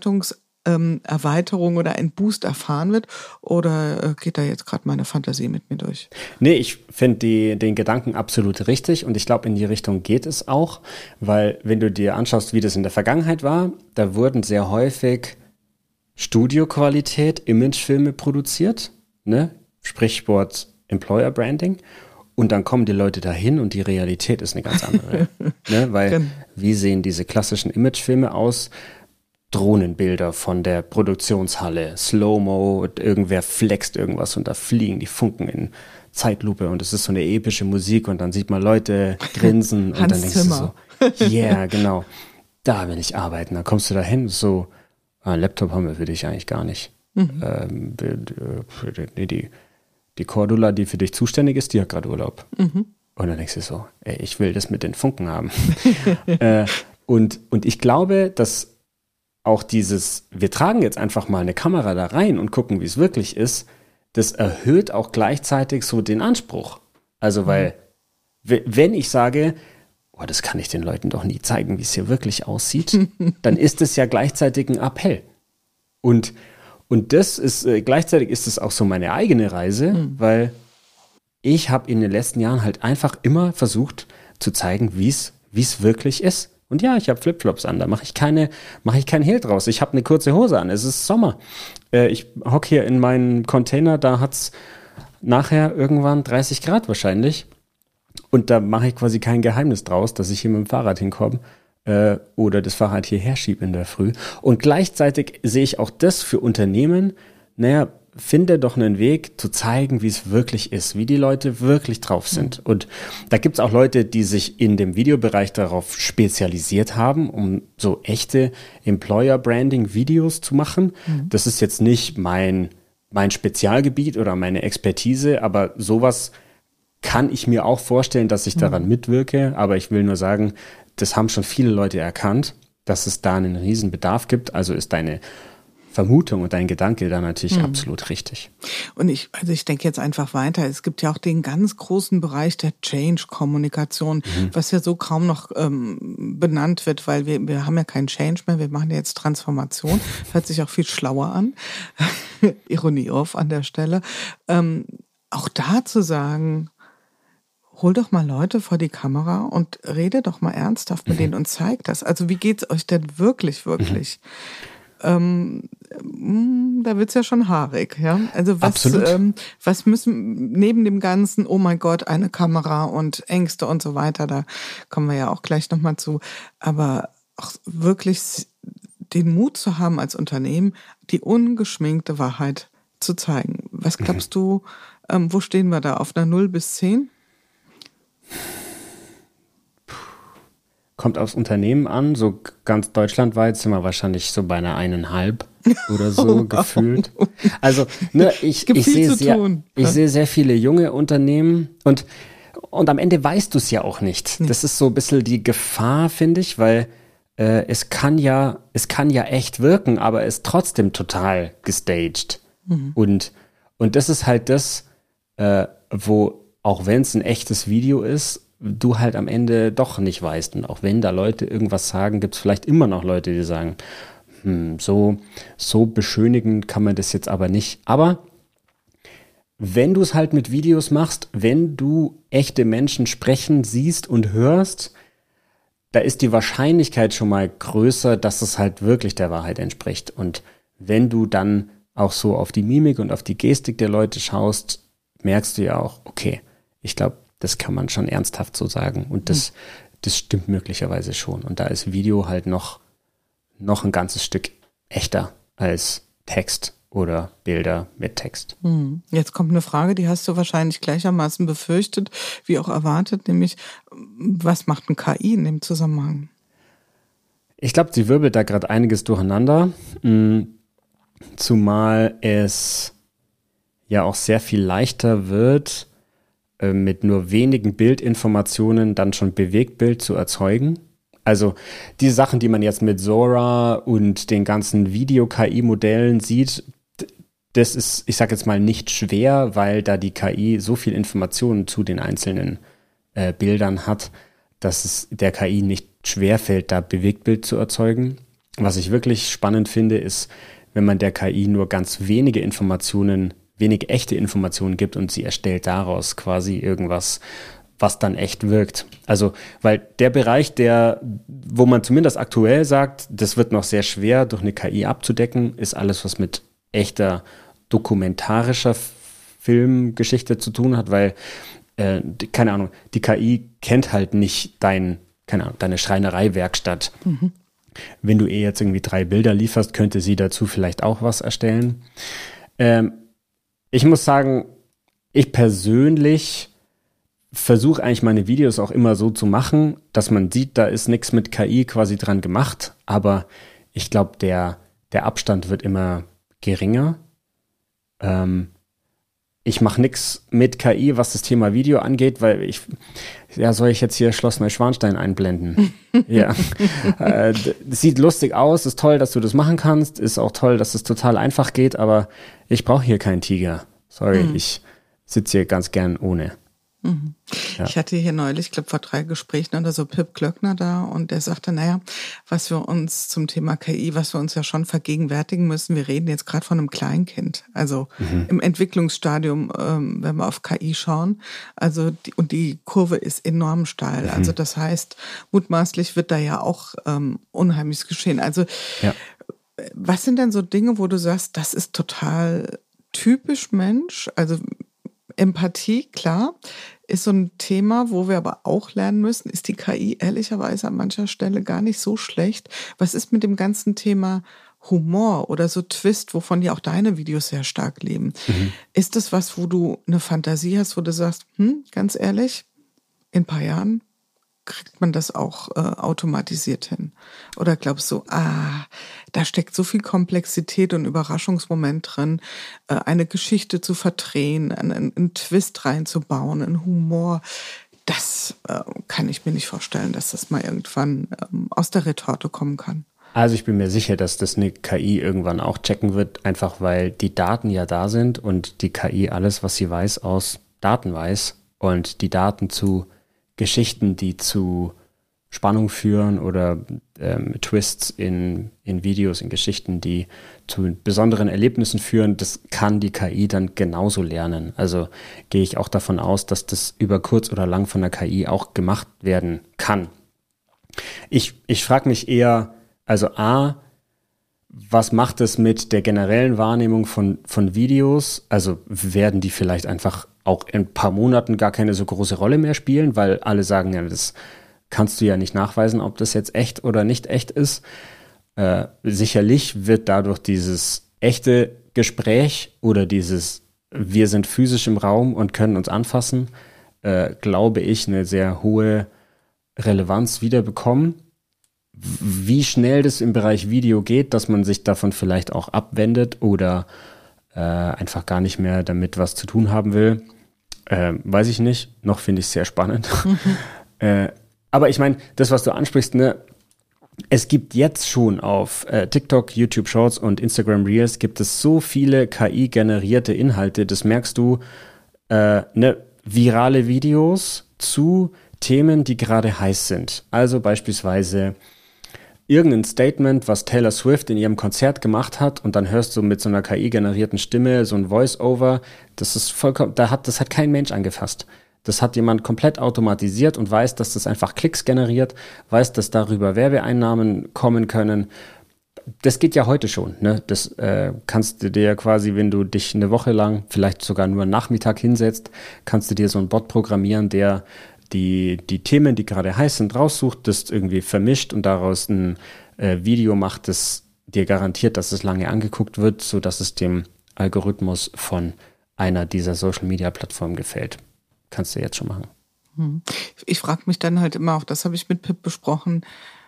Bedeutungserweiterung oder ein Boost erfahren wird? Oder geht da jetzt gerade meine Fantasie mit mir durch? Nee, ich finde den Gedanken absolut richtig. Und ich glaube, in die Richtung geht es auch. Weil wenn du dir anschaust, wie das in der Vergangenheit war, da wurden sehr häufig Studioqualität, Imagefilme produziert, ne? Sprichwort Employer Branding. Und dann kommen die Leute dahin und die Realität ist eine ganz andere. Ne? Weil, Gen- wie sehen diese klassischen Imagefilme aus? Drohnenbilder von der Produktionshalle, Slow-Mo, irgendwer flext irgendwas und da fliegen die Funken in Zeitlupe und es ist so eine epische Musik und dann sieht man Leute grinsen und dann denkst Zimmer. du so, yeah, genau, da will ich arbeiten. Dann kommst du dahin, so, ein Laptop haben wir für dich eigentlich gar nicht. Mhm. Ähm, die, die, die Cordula, die für dich zuständig ist, die hat gerade Urlaub. Mhm. Und dann denkst du so, ey, ich will das mit den Funken haben. äh, und, und ich glaube, dass auch dieses, wir tragen jetzt einfach mal eine Kamera da rein und gucken, wie es wirklich ist, das erhöht auch gleichzeitig so den Anspruch. Also weil, w- wenn ich sage, oh, das kann ich den Leuten doch nie zeigen, wie es hier wirklich aussieht, dann ist es ja gleichzeitig ein Appell. Und, und das ist, äh, gleichzeitig ist es auch so meine eigene Reise, mhm. weil ich habe in den letzten Jahren halt einfach immer versucht zu zeigen, wie es wie es wirklich ist. Und ja, ich habe Flipflops an, da mache ich keine, mache ich keinen Hehl draus. Ich habe eine kurze Hose an, es ist Sommer. Äh, ich hocke hier in meinem Container, da hat's nachher irgendwann dreißig Grad wahrscheinlich. Und da mache ich quasi kein Geheimnis draus, dass ich hier mit dem Fahrrad hinkomme äh, oder das Fahrrad hierher schiebe in der Früh. Und gleichzeitig sehe ich auch das für Unternehmen, naja, finde doch einen Weg zu zeigen, wie es wirklich ist, wie die Leute wirklich drauf sind. Mhm. Und da gibt es auch Leute, die sich in dem Videobereich darauf spezialisiert haben, um so echte Employer-Branding-Videos zu machen. Mhm. Das ist jetzt nicht mein, mein Spezialgebiet oder meine Expertise, aber sowas kann ich mir auch vorstellen, dass ich daran mhm. mitwirke. Aber ich will nur sagen, das haben schon viele Leute erkannt, dass es da einen riesen Bedarf gibt. Also ist deine Vermutung und dein Gedanke da natürlich hm. absolut richtig. Und ich, also ich denke jetzt einfach weiter. Es gibt ja auch den ganz großen Bereich der Change-Kommunikation, mhm. was ja so kaum noch ähm, benannt wird, weil wir, wir haben ja keinen Change mehr, wir machen ja jetzt Transformation. Hört sich auch viel schlauer an. Ironie auf an der Stelle. Ähm, auch da zu sagen, hol doch mal Leute vor die Kamera und rede doch mal ernsthaft mit mhm. denen und zeig das. Also wie geht's euch denn wirklich, wirklich? Mhm. Ähm, da wird's ja schon haarig, ja. Also was, ähm, was müssen neben dem Ganzen, oh mein Gott, eine Kamera und Ängste und so weiter, da kommen wir ja auch gleich nochmal zu, aber auch wirklich den Mut zu haben als Unternehmen, die ungeschminkte Wahrheit zu zeigen. Was glaubst mhm. du, ähm, wo stehen wir da? Auf einer null bis zehn? Kommt aufs Unternehmen an, so ganz deutschlandweit sind wir wahrscheinlich so bei einer eineinhalb oder so oh, gefühlt. Also ne, ich, ich sehe sehr, ich sehe sehr viele junge Unternehmen und, und am Ende weißt du es ja auch nicht. Nee. Das ist so ein bisschen die Gefahr, finde ich, weil äh, es kann ja, es kann ja echt wirken, aber es ist trotzdem total gestaged. Mhm. Und, und das ist halt das, äh, wo, auch wenn es ein echtes Video ist, du halt am Ende doch nicht weißt. Und auch wenn da Leute irgendwas sagen, gibt es vielleicht immer noch Leute, die sagen, hm, so, so beschönigend kann man das jetzt aber nicht. Aber wenn du es halt mit Videos machst, wenn du echte Menschen sprechen siehst und hörst, da ist die Wahrscheinlichkeit schon mal größer, dass es halt wirklich der Wahrheit entspricht. Und wenn du dann auch so auf die Mimik und auf die Gestik der Leute schaust, merkst du ja auch, okay, ich glaube, das kann man schon ernsthaft so sagen. Und das, das stimmt möglicherweise schon. Und da ist Video halt noch, noch ein ganzes Stück echter als Text oder Bilder mit Text. Jetzt kommt eine Frage, die hast du wahrscheinlich gleichermaßen befürchtet, wie auch erwartet, nämlich, was macht ein K I in dem Zusammenhang? Ich glaube, sie wirbelt da gerade einiges durcheinander. Zumal es ja auch sehr viel leichter wird, mit nur wenigen Bildinformationen dann schon Bewegtbild zu erzeugen. Also die Sachen, die man jetzt mit Sora und den ganzen Video-K I-Modellen sieht, das ist, ich sage jetzt mal, nicht schwer, weil da die K I so viel Informationen zu den einzelnen äh, Bildern hat, dass es der K I nicht schwerfällt, da Bewegtbild zu erzeugen. Was ich wirklich spannend finde, ist, wenn man der K I nur ganz wenige Informationen wenig echte Informationen gibt und sie erstellt daraus quasi irgendwas, was dann echt wirkt. Also, weil der Bereich, der, wo man zumindest aktuell sagt, das wird noch sehr schwer durch eine K I abzudecken, ist alles, was mit echter dokumentarischer Filmgeschichte zu tun hat, weil, äh, keine Ahnung, die K I kennt halt nicht dein, keine Ahnung, deine Schreinereiwerkstatt. Mhm. Wenn du eh jetzt irgendwie drei Bilder lieferst, könnte sie dazu vielleicht auch was erstellen. Ähm, Ich muss sagen, ich persönlich versuche eigentlich meine Videos auch immer so zu machen, dass man sieht, da ist nichts mit K I quasi dran gemacht, aber ich glaube, der, der Abstand wird immer geringer. Ähm, ich mache nichts mit K I, was das Thema Video angeht, weil ich, ja, soll ich jetzt hier Schloss Neuschwanstein einblenden? Ja, äh, sieht lustig aus, ist toll, dass du das machen kannst, ist auch toll, dass es total einfach geht, aber ich brauche hier keinen Tiger. Sorry, mhm. ich sitze hier ganz gern ohne. Mhm. Ja. Ich hatte hier neulich, ich glaube vor drei Gesprächen oder so, Pip Glöckner da und der sagte, naja, was wir uns zum Thema K I, was wir uns ja schon vergegenwärtigen müssen, wir reden jetzt gerade von einem Kleinkind, also mhm. im Entwicklungsstadium, ähm, wenn wir auf K I schauen, also die, und die Kurve ist enorm steil, mhm. also das heißt, mutmaßlich wird da ja auch ähm, Unheimliches geschehen. Also ja. Was sind denn so Dinge, wo du sagst, das ist total typisch Mensch, also Empathie, klar, ist so ein Thema, wo wir aber auch lernen müssen, ist die K I ehrlicherweise an mancher Stelle gar nicht so schlecht. Was ist mit dem ganzen Thema Humor oder so Twist, wovon ja auch deine Videos sehr stark leben? Mhm. Ist das was, wo du eine Fantasie hast, wo du sagst, hm, ganz ehrlich, in ein paar Jahren kriegt man das auch äh, automatisiert hin? Oder glaubst du, ah, da steckt so viel Komplexität und Überraschungsmoment drin, äh, eine Geschichte zu verdrehen, einen, einen Twist reinzubauen, einen Humor, das äh, kann ich mir nicht vorstellen, dass das mal irgendwann ähm, aus der Retorte kommen kann. Also ich bin mir sicher, dass das eine K I irgendwann auch checken wird, einfach weil die Daten ja da sind und die K I alles, was sie weiß, aus Daten weiß und die Daten zu Geschichten, die zu Spannung führen oder ähm, Twists in, in Videos, in Geschichten, die zu besonderen Erlebnissen führen, das kann die K I dann genauso lernen. Also gehe ich auch davon aus, dass das über kurz oder lang von der K I auch gemacht werden kann. Ich, ich frage mich eher, also A, was macht es mit der generellen Wahrnehmung von, von Videos? Also werden die vielleicht einfach auch in ein paar Monaten gar keine so große Rolle mehr spielen, weil alle sagen, ja, das kannst du ja nicht nachweisen, ob das jetzt echt oder nicht echt ist. Äh, sicherlich wird dadurch dieses echte Gespräch oder dieses wir sind physisch im Raum und können uns anfassen, äh, glaube ich, eine sehr hohe Relevanz wiederbekommen. Wie schnell das im Bereich Video geht, dass man sich davon vielleicht auch abwendet oder äh, einfach gar nicht mehr damit was zu tun haben will, äh, weiß ich nicht. Noch finde ich es sehr spannend. Mhm. äh, aber ich meine, das, was du ansprichst, ne, es gibt jetzt schon auf äh, TikTok, YouTube Shorts und Instagram Reels gibt es so viele K I-generierte Inhalte, das merkst du, äh, ne, virale Videos zu Themen, die gerade heiß sind. Also beispielsweise irgendein Statement, was Taylor Swift in ihrem Konzert gemacht hat und dann hörst du mit so einer K I-generierten Stimme so ein Voice-Over, das ist vollkommen, da hat, das hat kein Mensch angefasst. Das hat jemand komplett automatisiert und weiß, dass das einfach Klicks generiert, weiß, dass darüber Werbeeinnahmen kommen können. Das geht ja heute schon, ne? Das äh, kannst du dir quasi, wenn du dich eine Woche lang, vielleicht sogar nur einen Nachmittag hinsetzt, kannst du dir so einen Bot programmieren, der die die Themen, die gerade heiß sind, raussucht, das irgendwie vermischt und daraus ein äh, Video macht, das dir garantiert, dass es lange angeguckt wird, sodass es dem Algorithmus von einer dieser Social-Media-Plattformen gefällt. Kannst du jetzt schon machen. Hm. Ich frage mich dann halt immer, auch das habe ich mit Pip besprochen,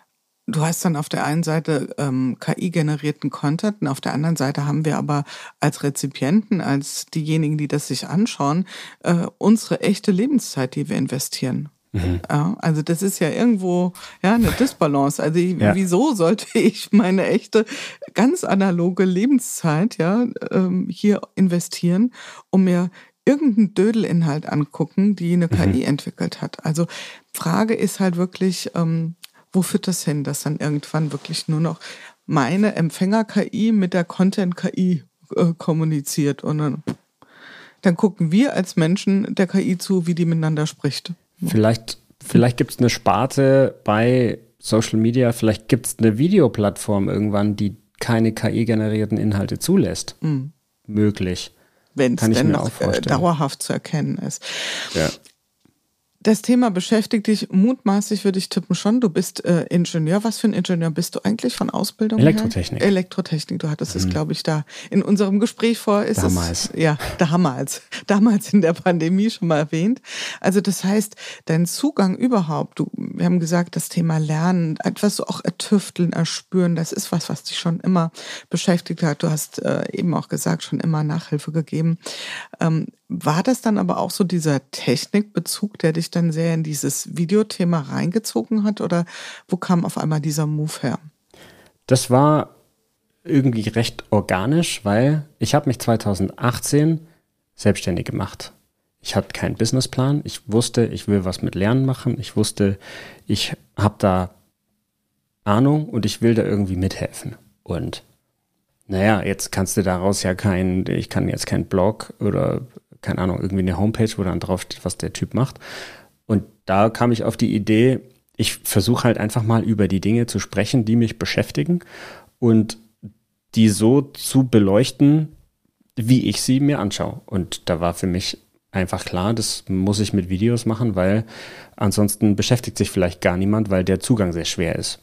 du hast dann auf der einen Seite ähm, K I-generierten Content und auf der anderen Seite haben wir aber als Rezipienten, als diejenigen, die das sich anschauen, äh, unsere echte Lebenszeit, die wir investieren. Mhm. Ja, also das ist ja irgendwo ja eine Disbalance. Also ich, ja. Wieso sollte ich meine echte, ganz analoge Lebenszeit ja ähm, hier investieren, um mir irgendeinen Dödelinhalt angucken, die eine K I mhm. entwickelt hat? Also Frage ist halt wirklich, ähm, wo führt das hin, dass dann irgendwann wirklich nur noch meine Empfänger-K I mit der Content-K I äh, kommuniziert und dann, dann gucken wir als Menschen der K I zu, wie die miteinander spricht. Vielleicht, vielleicht gibt es eine Sparte bei Social Media, vielleicht gibt es eine Videoplattform irgendwann, die keine K I-generierten Inhalte zulässt. Mhm. Möglich. Wenn es denn noch äh, dauerhaft zu erkennen ist. Ja. Das Thema beschäftigt dich mutmaßlich, würde ich tippen, schon. Du bist äh, Ingenieur. Was für ein Ingenieur bist du eigentlich von Ausbildung Elektrotechnik. her? Elektrotechnik. Du hattest mhm. es, glaube ich, da in unserem Gespräch vor. Ist damals. Es, ja, damals. Damals in der Pandemie schon mal erwähnt. Also das heißt, dein Zugang überhaupt, du, wir haben gesagt, das Thema Lernen, etwas so auch ertüfteln, erspüren, das ist was, was dich schon immer beschäftigt hat. Du hast äh, eben auch gesagt, schon immer Nachhilfe gegeben. Ähm, War das dann aber auch so dieser Technikbezug, der dich dann sehr in dieses Videothema reingezogen hat? Oder wo kam auf einmal dieser Move her? Das war irgendwie recht organisch, weil ich habe mich zwanzig achtzehn selbstständig gemacht. Ich hatte keinen Businessplan. Ich wusste, ich will was mit Lernen machen. Ich wusste, ich habe da Ahnung und ich will da irgendwie mithelfen. Und naja, jetzt kannst du daraus ja kein, ich kann jetzt keinen Blog oder, keine Ahnung, irgendwie eine Homepage, wo dann drauf steht, was der Typ macht. Und da kam ich auf die Idee, ich versuche halt einfach mal über die Dinge zu sprechen, die mich beschäftigen und die so zu beleuchten, wie ich sie mir anschaue. Und da war für mich einfach klar, das muss ich mit Videos machen, weil ansonsten beschäftigt sich vielleicht gar niemand, weil der Zugang sehr schwer ist.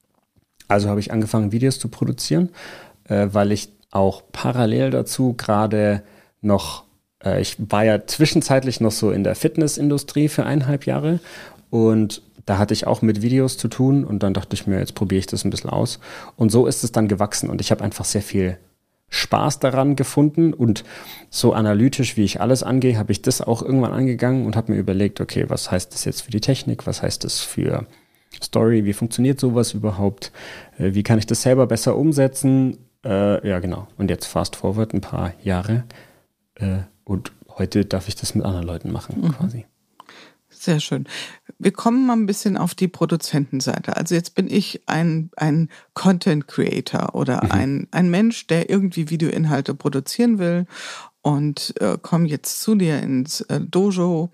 Also habe ich angefangen, Videos zu produzieren, äh, weil ich auch parallel dazu gerade noch, äh, ich war ja zwischenzeitlich noch so in der Fitnessindustrie für eineinhalb Jahre und da hatte ich auch mit Videos zu tun und dann dachte ich mir, jetzt probiere ich das ein bisschen aus. Und so ist es dann gewachsen und ich habe einfach sehr viel Spaß daran gefunden und so analytisch, wie ich alles angehe, habe ich das auch irgendwann angegangen und habe mir überlegt, okay, was heißt das jetzt für die Technik, was heißt das für Story, wie funktioniert sowas überhaupt, äh, wie kann ich das selber besser umsetzen, äh, ja genau, und jetzt fast forward ein paar Jahre äh, und heute darf ich das mit anderen Leuten machen mhm. quasi. Sehr schön. Wir kommen mal ein bisschen auf die Produzentenseite. Also jetzt bin ich ein, ein Content Creator oder mhm. ein, ein Mensch, der irgendwie Videoinhalte produzieren will und äh, komme jetzt zu dir ins äh, Dojo.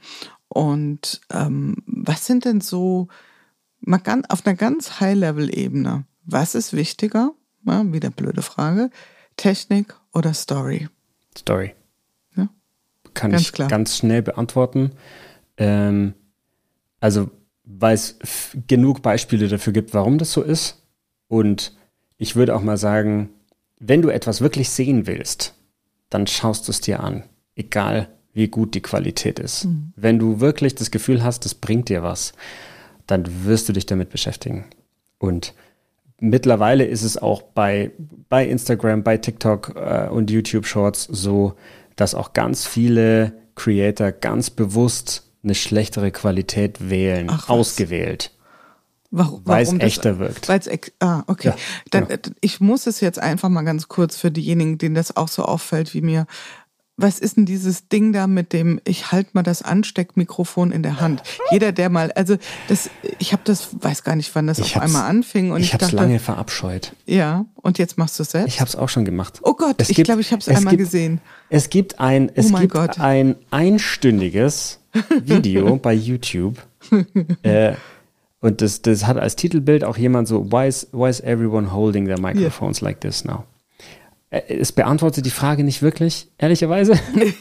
Und ähm, was sind denn so, mal ganz, auf einer ganz High-Level-Ebene, was ist wichtiger? Ja, wieder blöde Frage. Technik oder Story? Story. Ja? Kann ganz ich klar. ganz schnell beantworten. Ähm, also, weil es f- genug Beispiele dafür gibt, warum das so ist. Und ich würde auch mal sagen, wenn du etwas wirklich sehen willst, dann schaust du es dir an. Egal, wie gut die Qualität ist. Mhm. Wenn du wirklich das Gefühl hast, das bringt dir was, dann wirst du dich damit beschäftigen. Und mittlerweile ist es auch bei, bei Instagram, bei TikTok äh, und YouTube Shorts so, dass auch ganz viele Creator ganz bewusst eine schlechtere Qualität wählen, Ach, ausgewählt. Warum? Weil es warum echter das, wirkt. Weil's, ah, okay. Ja, Dann, genau. Ich muss es jetzt einfach mal ganz kurz für diejenigen, denen das auch so auffällt wie mir. Was ist denn dieses Ding da mit dem, ich halte mal das Ansteckmikrofon in der Hand? Jeder, der mal, also das, ich habe das, weiß gar nicht, wann das ich auf einmal anfing. Und ich ich habe es dachte, lange verabscheut. Ja, und jetzt machst du es selbst? Ich habe es auch schon gemacht. Oh Gott, es ich gibt, glaube, ich habe es es einmal gibt, gesehen. Es gibt ein, es oh mein gibt Gott. ein einstündiges Video bei YouTube. äh, und das, das hat als Titelbild auch jemand so, why is, why is everyone holding their microphones yeah. like this now? Es beantwortet die Frage nicht wirklich, ehrlicherweise.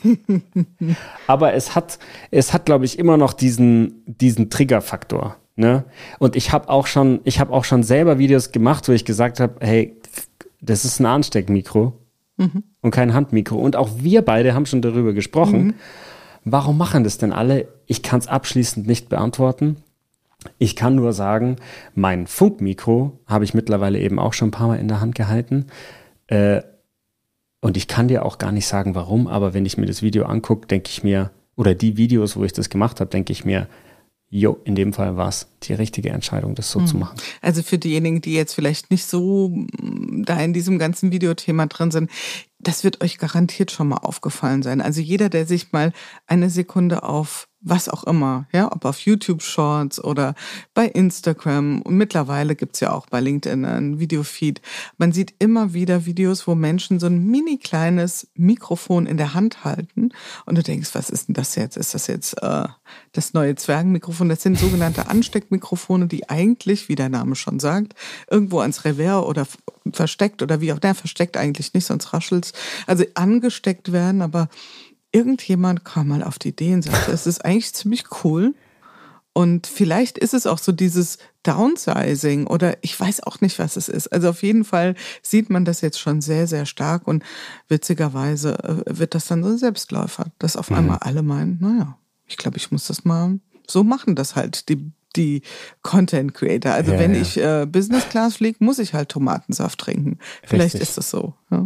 Aber es hat, es hat, glaube ich, immer noch diesen, diesen Triggerfaktor. Ne? Und ich habe auch schon, ich habe auch schon selber Videos gemacht, wo ich gesagt habe, hey, das ist ein Ansteckmikro mhm. und kein Handmikro. Und auch wir beide haben schon darüber gesprochen. Mhm. Warum machen das denn alle? Ich kann es abschließend nicht beantworten. Ich kann nur sagen, mein Funkmikro habe ich mittlerweile eben auch schon ein paar Mal in der Hand gehalten. Äh, Und ich kann dir auch gar nicht sagen, warum, aber wenn ich mir das Video angucke, denke ich mir, oder die Videos, wo ich das gemacht habe, denke ich mir, jo, in dem Fall war es die richtige Entscheidung, das so hm. zu machen. Also für diejenigen, die jetzt vielleicht nicht so da in diesem ganzen Videothema drin sind, das wird euch garantiert schon mal aufgefallen sein. Also jeder, der sich mal eine Sekunde auf was auch immer, ja, ob auf YouTube Shorts oder bei Instagram und mittlerweile gibt's ja auch bei LinkedIn ein Videofeed. Man sieht immer wieder Videos, wo Menschen so ein mini kleines Mikrofon in der Hand halten und du denkst, was ist denn das jetzt? Ist das jetzt äh, das neue Zwergenmikrofon? Das sind sogenannte Ansteckmikrofone, die eigentlich, wie der Name schon sagt, irgendwo ans Revers oder versteckt oder wie auch der versteckt eigentlich nicht, sonst raschelt's. Also angesteckt werden, aber irgendjemand kam mal auf die Idee und sagte, es ist eigentlich ziemlich cool. Und vielleicht ist es auch so dieses Downsizing oder ich weiß auch nicht, was es ist. Also auf jeden Fall sieht man das jetzt schon sehr, sehr stark und witzigerweise wird das dann so ein Selbstläufer, dass auf mhm. einmal alle meinen, naja, ich glaube, ich muss das mal so machen, dass halt die die Content Creator. Also ja, wenn ja. ich äh, Business Class fliege, muss ich halt Tomatensaft trinken. Vielleicht Richtig. Ist das so. Ja?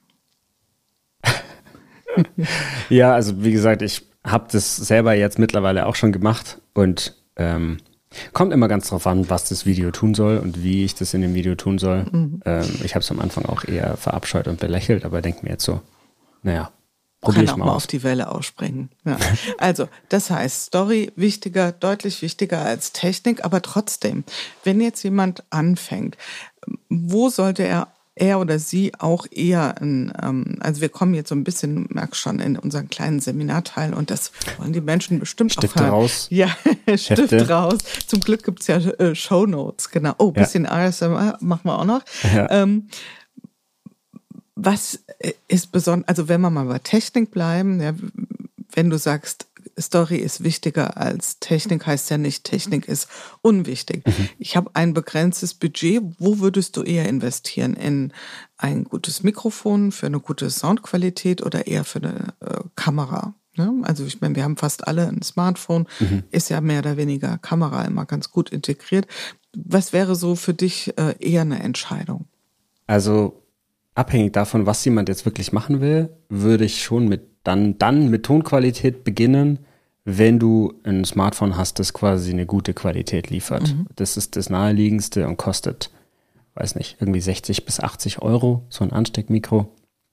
Ja, also wie gesagt, ich habe das selber jetzt mittlerweile auch schon gemacht und ähm, kommt immer ganz drauf an, was das Video tun soll und wie ich das in dem Video tun soll. Mhm. Ähm, ich habe es am Anfang auch eher verabscheut und belächelt, aber denke mir jetzt so, naja, Probier kann auch mal aus. auf die Welle ausspringen. Ja. Also, das heißt, Story wichtiger, deutlich wichtiger als Technik, aber trotzdem, wenn jetzt jemand anfängt, wo sollte er er oder sie auch eher, ein, ähm, also wir kommen jetzt so ein bisschen, merk schon, in unseren kleinen Seminarteil und das wollen die Menschen bestimmt Stifte auch hören. raus. Ja, Stift Hefte. raus. Zum Glück gibt's ja äh, Shownotes, genau. Oh, bisschen ja. A S M R machen wir auch noch. Ja. Ähm, was ist besonders, also wenn wir mal bei Technik bleiben, ja, wenn du sagst, Story ist wichtiger als Technik, heißt ja nicht, Technik ist unwichtig. Mhm. Ich habe ein begrenztes Budget. Wo würdest du eher investieren? In ein gutes Mikrofon für eine gute Soundqualität oder eher für eine äh, Kamera? Ne? Also ich meine, wir haben fast alle ein Smartphone, mhm. ist ja mehr oder weniger Kamera immer ganz gut integriert. Was wäre so für dich äh, eher eine Entscheidung? Also abhängig davon, was jemand jetzt wirklich machen will, würde ich schon mit dann, dann mit Tonqualität beginnen, wenn du ein Smartphone hast, das quasi eine gute Qualität liefert. Mhm. Das ist das Naheliegendste und kostet, weiß nicht, irgendwie sechzig bis achtzig Euro, so ein Ansteckmikro.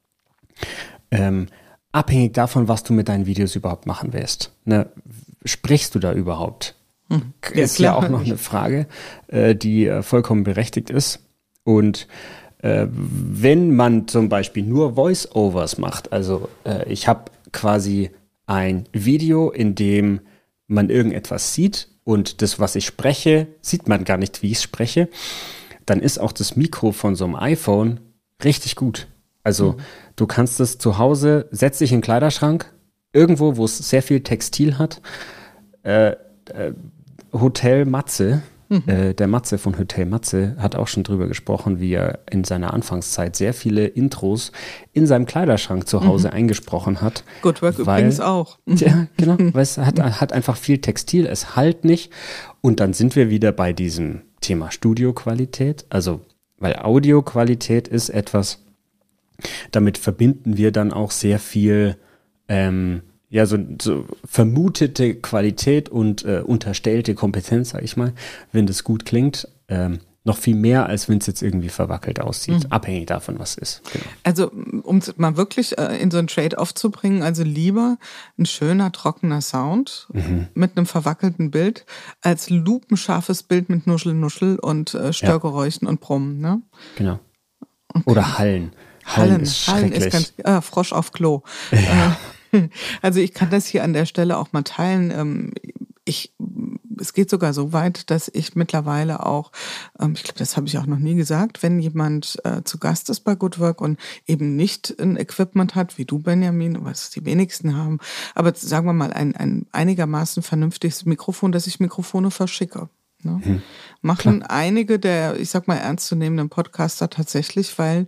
Ähm, abhängig davon, was du mit deinen Videos überhaupt machen willst. Ne, sprichst du da überhaupt? Mhm. Ja, ist klar. Ja auch noch eine Frage, äh, die äh, vollkommen berechtigt ist. Und Äh, wenn man zum Beispiel nur Voice-Overs macht, also äh, ich habe quasi ein Video, in dem man irgendetwas sieht und das, was ich spreche, sieht man gar nicht, wie ich spreche, dann ist auch das Mikro von so einem iPhone richtig gut. Also mhm. du kannst es zu Hause, setz dich in den Kleiderschrank, irgendwo, wo es sehr viel Textil hat, äh, äh, Hotel Matze, Mhm. Äh, der Matze von Hotel Matze hat auch schon drüber gesprochen, wie er in seiner Anfangszeit sehr viele Intros in seinem Kleiderschrank zu Hause mhm. eingesprochen hat. Good Work weil, übrigens auch. Ja, genau, weil es hat, hat einfach viel Textil, es halt nicht. Und dann sind wir wieder bei diesem Thema Studioqualität. Also, weil Audioqualität ist etwas, damit verbinden wir dann auch sehr viel ähm, ja, so, so vermutete Qualität und äh, unterstellte Kompetenz, sag ich mal, wenn das gut klingt, ähm, noch viel mehr, als wenn es jetzt irgendwie verwackelt aussieht, mhm. abhängig davon, was ist. Genau. Also, um es mal wirklich äh, in so ein Trade-off zu bringen, also lieber ein schöner, trockener Sound mhm. mit einem verwackelten Bild, als lupenscharfes Bild mit Nuschel, Nuschel und äh, Störgeräuschen ja. und Brummen, ne? Genau. Okay. Oder Hallen. Hallen, Hallen ist Hallen ist ganz, äh, Frosch auf Klo. Ja. Also ich kann das hier an der Stelle auch mal teilen. Ich, es geht sogar so weit, dass ich mittlerweile auch, ich glaube, das habe ich auch noch nie gesagt, wenn jemand zu Gast ist bei Good Work und eben nicht ein Equipment hat, wie du, Benjamin, was die wenigsten haben, aber sagen wir mal ein, ein einigermaßen vernünftiges Mikrofon, dass ich Mikrofone verschicke. Ne? Hm. Machen Klar. einige der, ich sag mal, ernstzunehmenden Podcaster tatsächlich, weil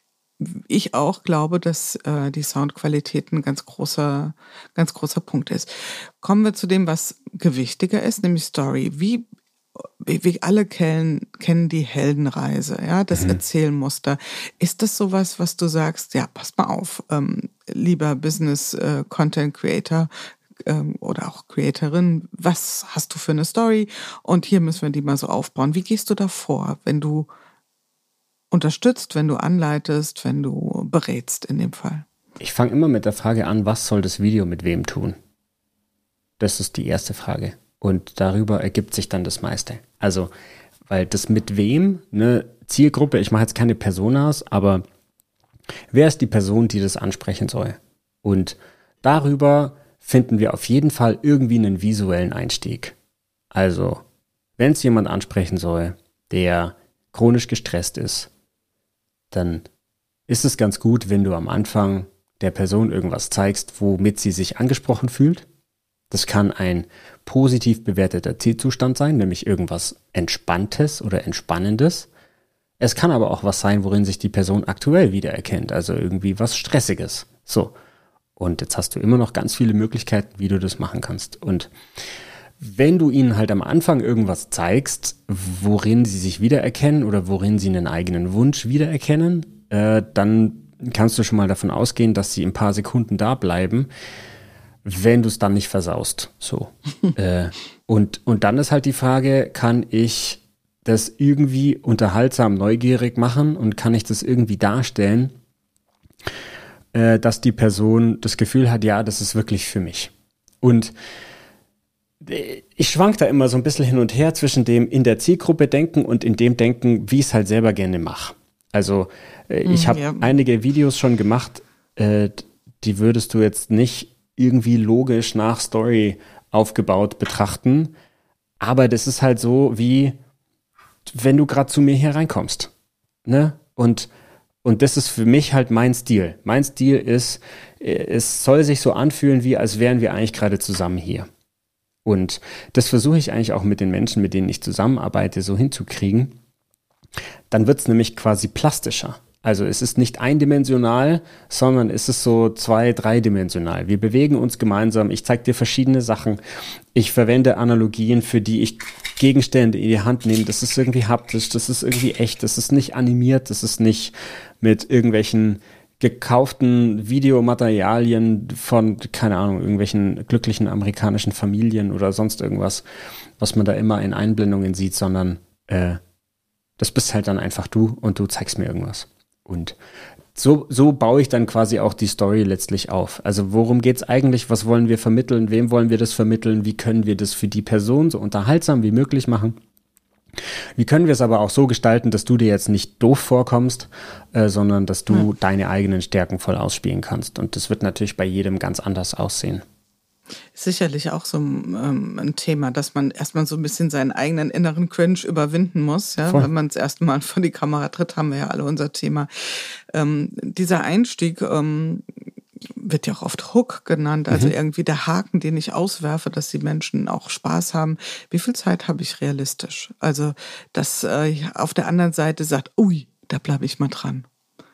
ich auch glaube, dass äh, die Soundqualität ein ganz großer, ganz großer Punkt ist. Kommen wir zu dem, was gewichtiger ist, nämlich Story. Wie wir alle kennen, kennen die Heldenreise, ja, das mhm. Erzählmuster. Ist das sowas, was du sagst, ja, pass mal auf, ähm, lieber Business äh, Content Creator ähm, oder auch Creatorin, was hast du für eine Story? Und hier müssen wir die mal so aufbauen. Wie gehst du da vor, wenn du unterstützt, wenn du anleitest, wenn du berätst in dem Fall? Ich fange immer mit der Frage an, was soll das Video mit wem tun? Das ist die erste Frage. Und darüber ergibt sich dann das meiste. Also, weil das mit wem, eine Zielgruppe, ich mache jetzt keine Personas, aber wer ist die Person, die das ansprechen soll? Und darüber finden wir auf jeden Fall irgendwie einen visuellen Einstieg. Also, wenn es jemand ansprechen soll, der chronisch gestresst ist, dann ist es ganz gut, wenn du am Anfang der Person irgendwas zeigst, womit sie sich angesprochen fühlt. Das kann ein positiv bewerteter Zielzustand sein, nämlich irgendwas Entspanntes oder Entspannendes. Es kann aber auch was sein, worin sich die Person aktuell wiedererkennt, also irgendwie was Stressiges. So, und jetzt hast du immer noch ganz viele Möglichkeiten, wie du das machen kannst. Und wenn du ihnen halt am Anfang irgendwas zeigst, worin sie sich wiedererkennen oder worin sie einen eigenen Wunsch wiedererkennen, äh, dann kannst du schon mal davon ausgehen, dass sie ein paar Sekunden da bleiben, wenn du es dann nicht versaust. So. äh, und, und dann ist halt die Frage, kann ich das irgendwie unterhaltsam neugierig machen und kann ich das irgendwie darstellen, äh, dass die Person das Gefühl hat, ja, das ist wirklich für mich. Und ich schwank da immer so ein bisschen hin und her zwischen dem in der Zielgruppe denken und in dem denken, wie ich es halt selber gerne mache. Also äh, ich habe ja. einige Videos schon gemacht, äh, die würdest du jetzt nicht irgendwie logisch nach Story aufgebaut betrachten. Aber das ist halt so, wie wenn du gerade zu mir hier reinkommst. Ne? Und, und das ist für mich halt mein Stil. Mein Stil ist, es soll sich so anfühlen, wie als wären wir eigentlich gerade zusammen hier. Und das versuche ich eigentlich auch mit den Menschen, mit denen ich zusammenarbeite, so hinzukriegen. Dann wird es nämlich quasi plastischer. Also es ist nicht eindimensional, sondern es ist so zwei-, dreidimensional. Wir bewegen uns gemeinsam. Ich zeige dir verschiedene Sachen. Ich verwende Analogien, für die ich Gegenstände in die Hand nehme. Das ist irgendwie haptisch, das ist irgendwie echt, das ist nicht animiert, das ist nicht mit irgendwelchen gekauften Videomaterialien von, keine Ahnung, irgendwelchen glücklichen amerikanischen Familien oder sonst irgendwas, was man da immer in Einblendungen sieht, sondern äh, das bist halt dann einfach du und du zeigst mir irgendwas. Und so, so baue ich dann quasi auch die Story letztlich auf. Also worum geht's eigentlich? Was wollen wir vermitteln? Wem wollen wir das vermitteln? Wie können wir das für die Person so unterhaltsam wie möglich machen? Wie können wir es aber auch so gestalten, dass du dir jetzt nicht doof vorkommst, äh, sondern dass du ja. deine eigenen Stärken voll ausspielen kannst. Und das wird natürlich bei jedem ganz anders aussehen. Sicherlich auch so ähm, ein Thema, dass man erstmal so ein bisschen seinen eigenen inneren Cringe überwinden muss. Ja? Wenn man das erste Mal vor die Kamera tritt, haben wir ja alle unser Thema. Ähm, dieser Einstieg ähm, wird ja auch oft Hook genannt, also mhm. irgendwie der Haken, den ich auswerfe, dass die Menschen auch Spaß haben. Wie viel Zeit habe ich realistisch? Also, dass äh, auf der anderen Seite sagt, ui, da bleibe ich mal dran.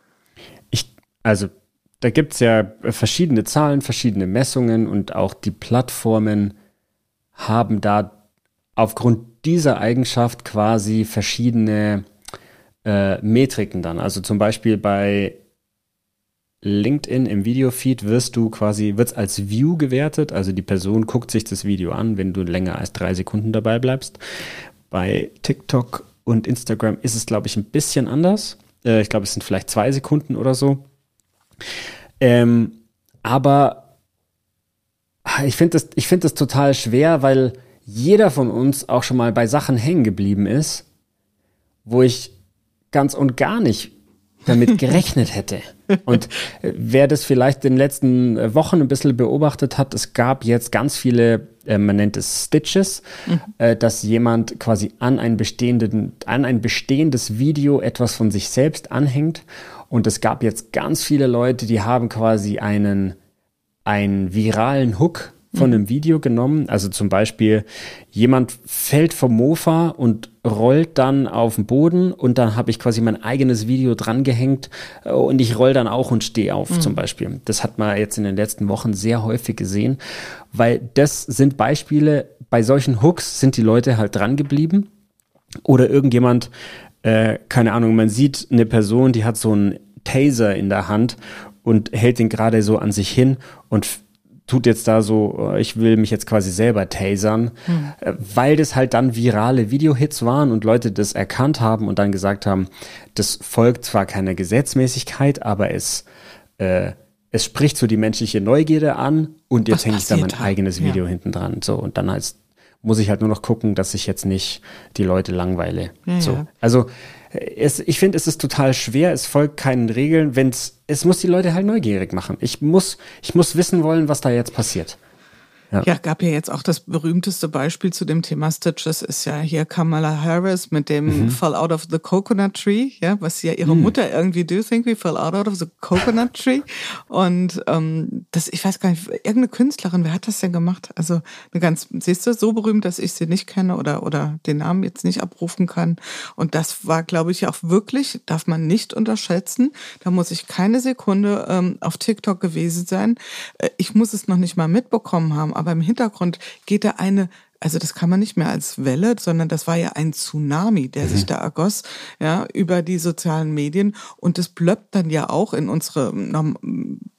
Ich, also, da gibt es ja verschiedene Zahlen, verschiedene Messungen und auch die Plattformen haben da aufgrund dieser Eigenschaft quasi verschiedene äh, Metriken dann. Also zum Beispiel bei LinkedIn im Videofeed wirst du quasi, wird's als View gewertet, also die Person guckt sich das Video an, wenn du länger als drei Sekunden dabei bleibst. Bei TikTok und Instagram ist es, glaube ich, ein bisschen anders. Äh, ich glaube, es sind vielleicht zwei Sekunden oder so. Ähm, aber ich finde das, ich finde das total schwer, weil jeder von uns auch schon mal bei Sachen hängen geblieben ist, wo ich ganz und gar nicht damit gerechnet hätte. Und wer das vielleicht in den letzten Wochen ein bisschen beobachtet hat, es gab jetzt ganz viele, äh, man nennt es Stitches, mhm. äh, dass jemand quasi an ein, bestehenden, an ein bestehendes Video etwas von sich selbst anhängt. Und es gab jetzt ganz viele Leute, die haben quasi einen, einen viralen Hook von einem Video genommen. Also zum Beispiel, jemand fällt vom Mofa und rollt dann auf den Boden und dann habe ich quasi mein eigenes Video dran gehängt und ich roll dann auch und stehe auf mhm. zum Beispiel. Das hat man jetzt in den letzten Wochen sehr häufig gesehen, weil das sind Beispiele, bei solchen Hooks sind die Leute halt dran geblieben. Oder irgendjemand, äh, keine Ahnung, man sieht eine Person, die hat so einen Taser in der Hand und hält den gerade so an sich hin und tut jetzt da so, ich will mich jetzt quasi selber tasern, hm. weil das halt dann virale Videohits waren und Leute das erkannt haben und dann gesagt haben, das folgt zwar keiner Gesetzmäßigkeit, aber es, äh, es spricht so die menschliche Neugierde an und jetzt hänge ich da mein da? eigenes Video ja. hinten dran. So, und dann heißt, muss ich halt nur noch gucken, dass ich jetzt nicht die Leute langweile. Ja, so. Ja. Also es, ich finde, es ist total schwer, es folgt keinen Regeln, wenn's, es muss die Leute halt neugierig machen. Ich muss, ich muss wissen wollen, was da jetzt passiert. Ja. ja, gab ja jetzt auch das berühmteste Beispiel zu dem Thema Stitches, ist ja hier Kamala Harris mit dem mhm. Fall out of the coconut tree, ja, was ja ihre mhm. Mutter irgendwie, do you think we fell out of the coconut tree? Und ähm, das, ich weiß gar nicht, irgendeine Künstlerin, wer hat das denn gemacht? Also eine ganz, siehst du, so berühmt, dass ich sie nicht kenne oder oder den Namen jetzt nicht abrufen kann. Und das war, glaube ich, auch wirklich, darf man nicht unterschätzen. Da muss ich keine Sekunde ähm, auf TikTok gewesen sein. Ich muss es noch nicht mal mitbekommen haben. Aber im Hintergrund geht da eine, also das kann man nicht mehr als Welle, sondern das war ja ein Tsunami, der mhm. sich da ergoss, ja, über die sozialen Medien. Und das plöppt dann ja auch in unsere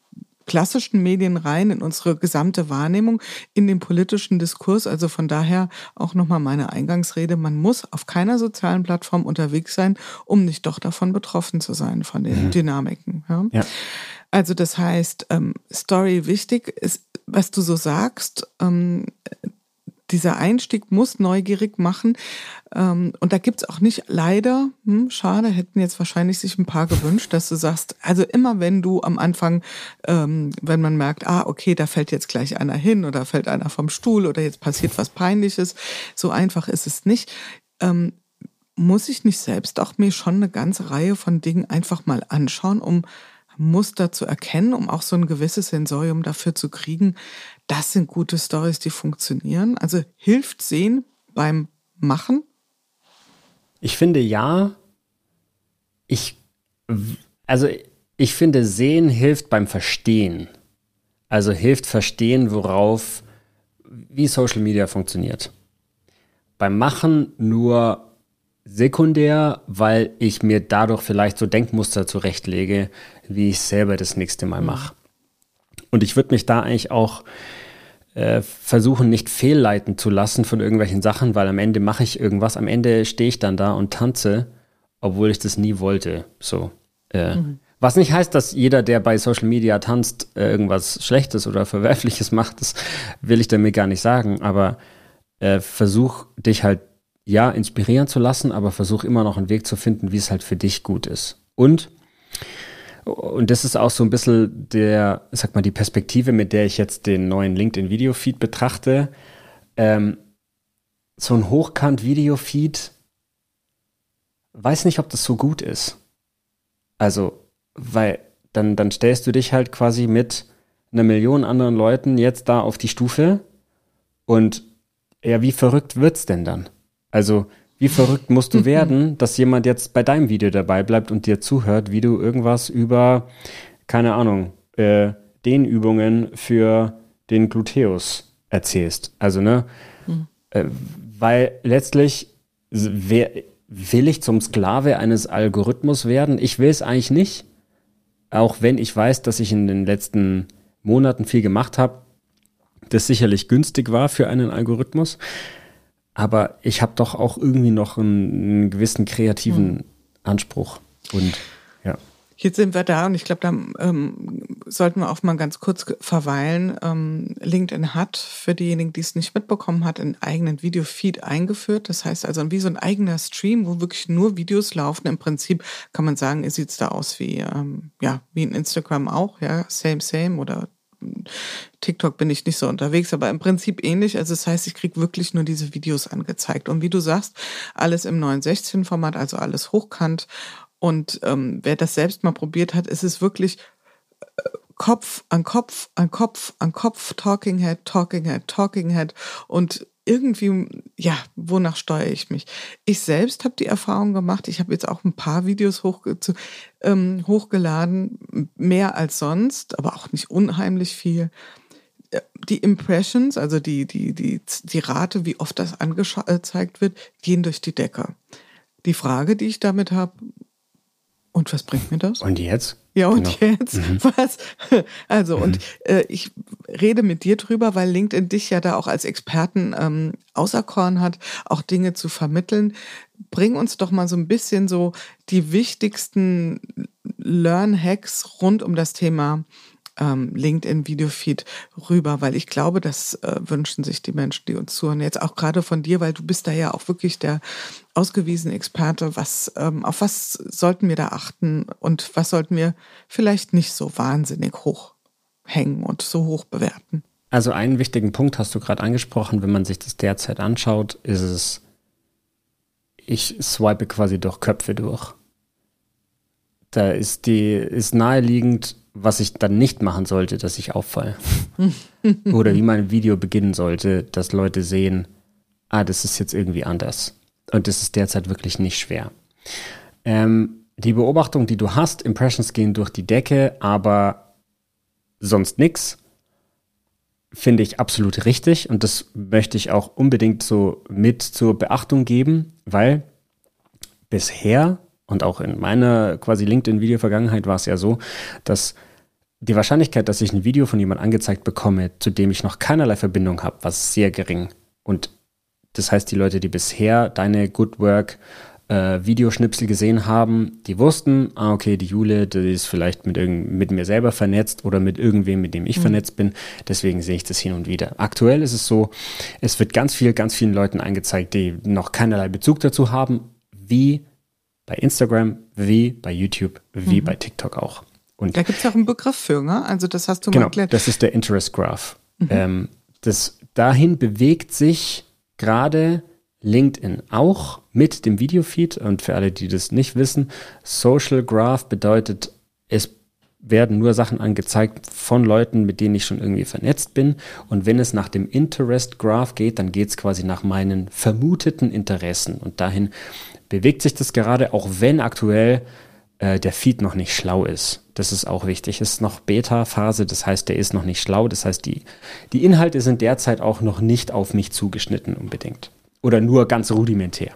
klassischen Medien rein, in unsere gesamte Wahrnehmung, in den politischen Diskurs. Also von daher auch nochmal meine Eingangsrede. Man muss auf keiner sozialen Plattform unterwegs sein, um nicht doch davon betroffen zu sein, von den mhm. Dynamiken. Ja? Ja. Also das heißt, ähm, Story wichtig ist, was du so sagst, ähm, dieser Einstieg muss neugierig machen. Ähm, und da gibt's auch nicht, leider, hm, schade, hätten jetzt wahrscheinlich sich ein paar gewünscht, dass du sagst, also immer wenn du am Anfang, ähm, wenn man merkt, ah, okay, da fällt jetzt gleich einer hin oder fällt einer vom Stuhl oder jetzt passiert was Peinliches, so einfach ist es nicht. Ähm, muss ich nicht selbst auch mir schon eine ganze Reihe von Dingen einfach mal anschauen, um Muster zu erkennen, um auch so ein gewisses Sensorium dafür zu kriegen, das sind gute Storys, die funktionieren. Also hilft Sehen beim Machen? Ich finde ja. Ich, also ich finde Sehen hilft beim Verstehen. Also hilft verstehen, worauf, wie Social Media funktioniert. Beim Machen nur sekundär, weil ich mir dadurch vielleicht so Denkmuster zurechtlege, wie ich selber das nächste Mal mache. Und ich würde mich da eigentlich auch äh, versuchen, nicht fehlleiten zu lassen von irgendwelchen Sachen, weil am Ende mache ich irgendwas, am Ende stehe ich dann da und tanze, obwohl ich das nie wollte. So. Äh, mhm. Was nicht heißt, dass jeder, der bei Social Media tanzt, äh, irgendwas Schlechtes oder Verwerfliches macht, das will ich damit gar nicht sagen, aber äh, versuch dich halt ja, inspirieren zu lassen, aber versuch immer noch einen Weg zu finden, wie es halt für dich gut ist. Und, und das ist auch so ein bisschen der, sag mal, die Perspektive, mit der ich jetzt den neuen LinkedIn-Video-Feed betrachte. Ähm, so ein Hochkant-Video-Feed, weiß nicht, ob das so gut ist. Also, weil dann, dann stellst du dich halt quasi mit einer Million anderen Leuten jetzt da auf die Stufe und ja, wie verrückt wird's denn dann? Also, wie verrückt musst du werden, dass jemand jetzt bei deinem Video dabei bleibt und dir zuhört, wie du irgendwas über, keine Ahnung, äh, Dehnübungen für den Gluteus erzählst. Also, ne, mhm. äh, weil letztlich wer, will ich zum Sklave eines Algorithmus werden? Ich will es eigentlich nicht, auch wenn ich weiß, dass ich in den letzten Monaten viel gemacht habe, das sicherlich günstig war für einen Algorithmus. Aber ich habe doch auch irgendwie noch einen, einen gewissen kreativen hm. Anspruch. Und ja. Jetzt sind wir da und ich glaube, da ähm, sollten wir auch mal ganz kurz verweilen. Ähm, LinkedIn hat, für diejenigen, die es nicht mitbekommen hat, einen eigenen Videofeed eingeführt. Das heißt also wie so ein eigener Stream, wo wirklich nur Videos laufen. Im Prinzip kann man sagen, sieht es da aus wie ähm, ja wie in Instagram auch, ja, same same oder TikTok bin ich nicht so unterwegs, aber im Prinzip ähnlich. Also das heißt, ich kriege wirklich nur diese Videos angezeigt. Und wie du sagst, alles im neun sechzehn Format, also alles hochkant. Und ähm, wer das selbst mal probiert hat, ist es wirklich äh, Kopf an Kopf, an Kopf, an Kopf, Talking Head, Talking Head, Talking Head. Und irgendwie, ja, wonach steuere ich mich? Ich selbst habe die Erfahrung gemacht, ich habe jetzt auch ein paar Videos hoch, zu, ähm, hochgeladen, mehr als sonst, aber auch nicht unheimlich viel. Die Impressions, also die, die, die, die Rate, wie oft das angezeigt wird, gehen durch die Decke. Die Frage, die ich damit habe, und was bringt mir das? Und jetzt? Ja, und genau. jetzt? Mhm. Was? Also, mhm. und äh, ich rede mit dir drüber, weil LinkedIn dich ja da auch als Experten ähm, auserkoren hat, auch Dinge zu vermitteln. Bring uns doch mal so ein bisschen so die wichtigsten Learn-Hacks rund um das Thema ähm, LinkedIn-Videofeed rüber, weil ich glaube, das äh, wünschen sich die Menschen, die uns zuhören. Jetzt auch gerade von dir, weil du bist da ja auch wirklich der ausgewiesene Experte. Was, ähm, auf was sollten wir da achten und was sollten wir vielleicht nicht so wahnsinnig hoch hängen und so hoch bewerten? Also einen wichtigen Punkt hast du gerade angesprochen, wenn man sich das derzeit anschaut, ist es, ich swipe quasi durch Köpfe durch. Da ist die, ist naheliegend, was ich dann nicht machen sollte, dass ich auffalle. Oder wie mein Video beginnen sollte, dass Leute sehen, ah, das ist jetzt irgendwie anders. Und das ist derzeit wirklich nicht schwer. Ähm, die Beobachtung, die du hast, Impressions gehen durch die Decke, aber sonst nix, finde ich absolut richtig. Und das möchte ich auch unbedingt so mit zur Beachtung geben, weil bisher und auch in meiner quasi LinkedIn-Video-Vergangenheit war es ja so, dass die Wahrscheinlichkeit, dass ich ein Video von jemandem angezeigt bekomme, zu dem ich noch keinerlei Verbindung habe, war sehr gering. Und das heißt, die Leute, die bisher deine Good Work äh, Videoschnipsel gesehen haben, die wussten, ah, okay, die Jule, die ist vielleicht mit, irgend, mit mir selber vernetzt oder mit irgendwem, mit dem ich mhm. vernetzt bin. Deswegen sehe ich das hin und wieder. Aktuell ist es so, es wird ganz viel, ganz vielen Leuten angezeigt, die noch keinerlei Bezug dazu haben, wie bei Instagram, wie bei YouTube, wie mhm. bei TikTok auch. Und da gibt es ja auch einen Begriff für, ne? Also das hast du genau, mal erklärt. Das ist der Interest Graph. Mhm. Ähm, das, dahin bewegt sich gerade LinkedIn auch mit dem Videofeed. Und für alle, die das nicht wissen, Social Graph bedeutet, es werden nur Sachen angezeigt von Leuten, mit denen ich schon irgendwie vernetzt bin. Und wenn es nach dem Interest Graph geht, dann geht es quasi nach meinen vermuteten Interessen. Und dahin bewegt sich das gerade, auch wenn aktuell äh, der Feed noch nicht schlau ist. Das ist auch wichtig. Es ist noch Beta-Phase, das heißt, der ist noch nicht schlau. Das heißt, die, die Inhalte sind derzeit auch noch nicht auf mich zugeschnitten unbedingt. Oder nur ganz rudimentär.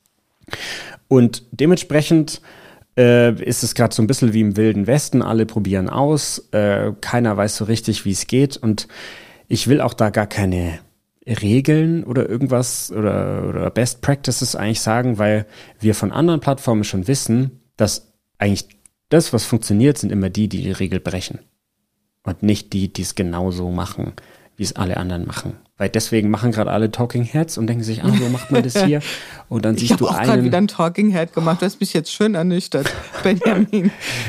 Und dementsprechend äh, ist es gerade so ein bisschen wie im Wilden Westen. Alle probieren aus. Äh, keiner weiß so richtig, wie es geht. Und ich will auch da gar keine Regeln oder irgendwas oder, oder Best Practices eigentlich sagen, weil wir von anderen Plattformen schon wissen, dass eigentlich das, was funktioniert, sind immer die, die die Regel brechen. Und nicht die, die es genauso machen, wie es alle anderen machen. Weil deswegen machen gerade alle Talking Heads und denken sich, ah, so macht man das hier. Und dann ich siehst du einen. Ich habe auch gerade wieder ein Talking Head gemacht. Du hast mich jetzt schön ernüchtert, Benjamin.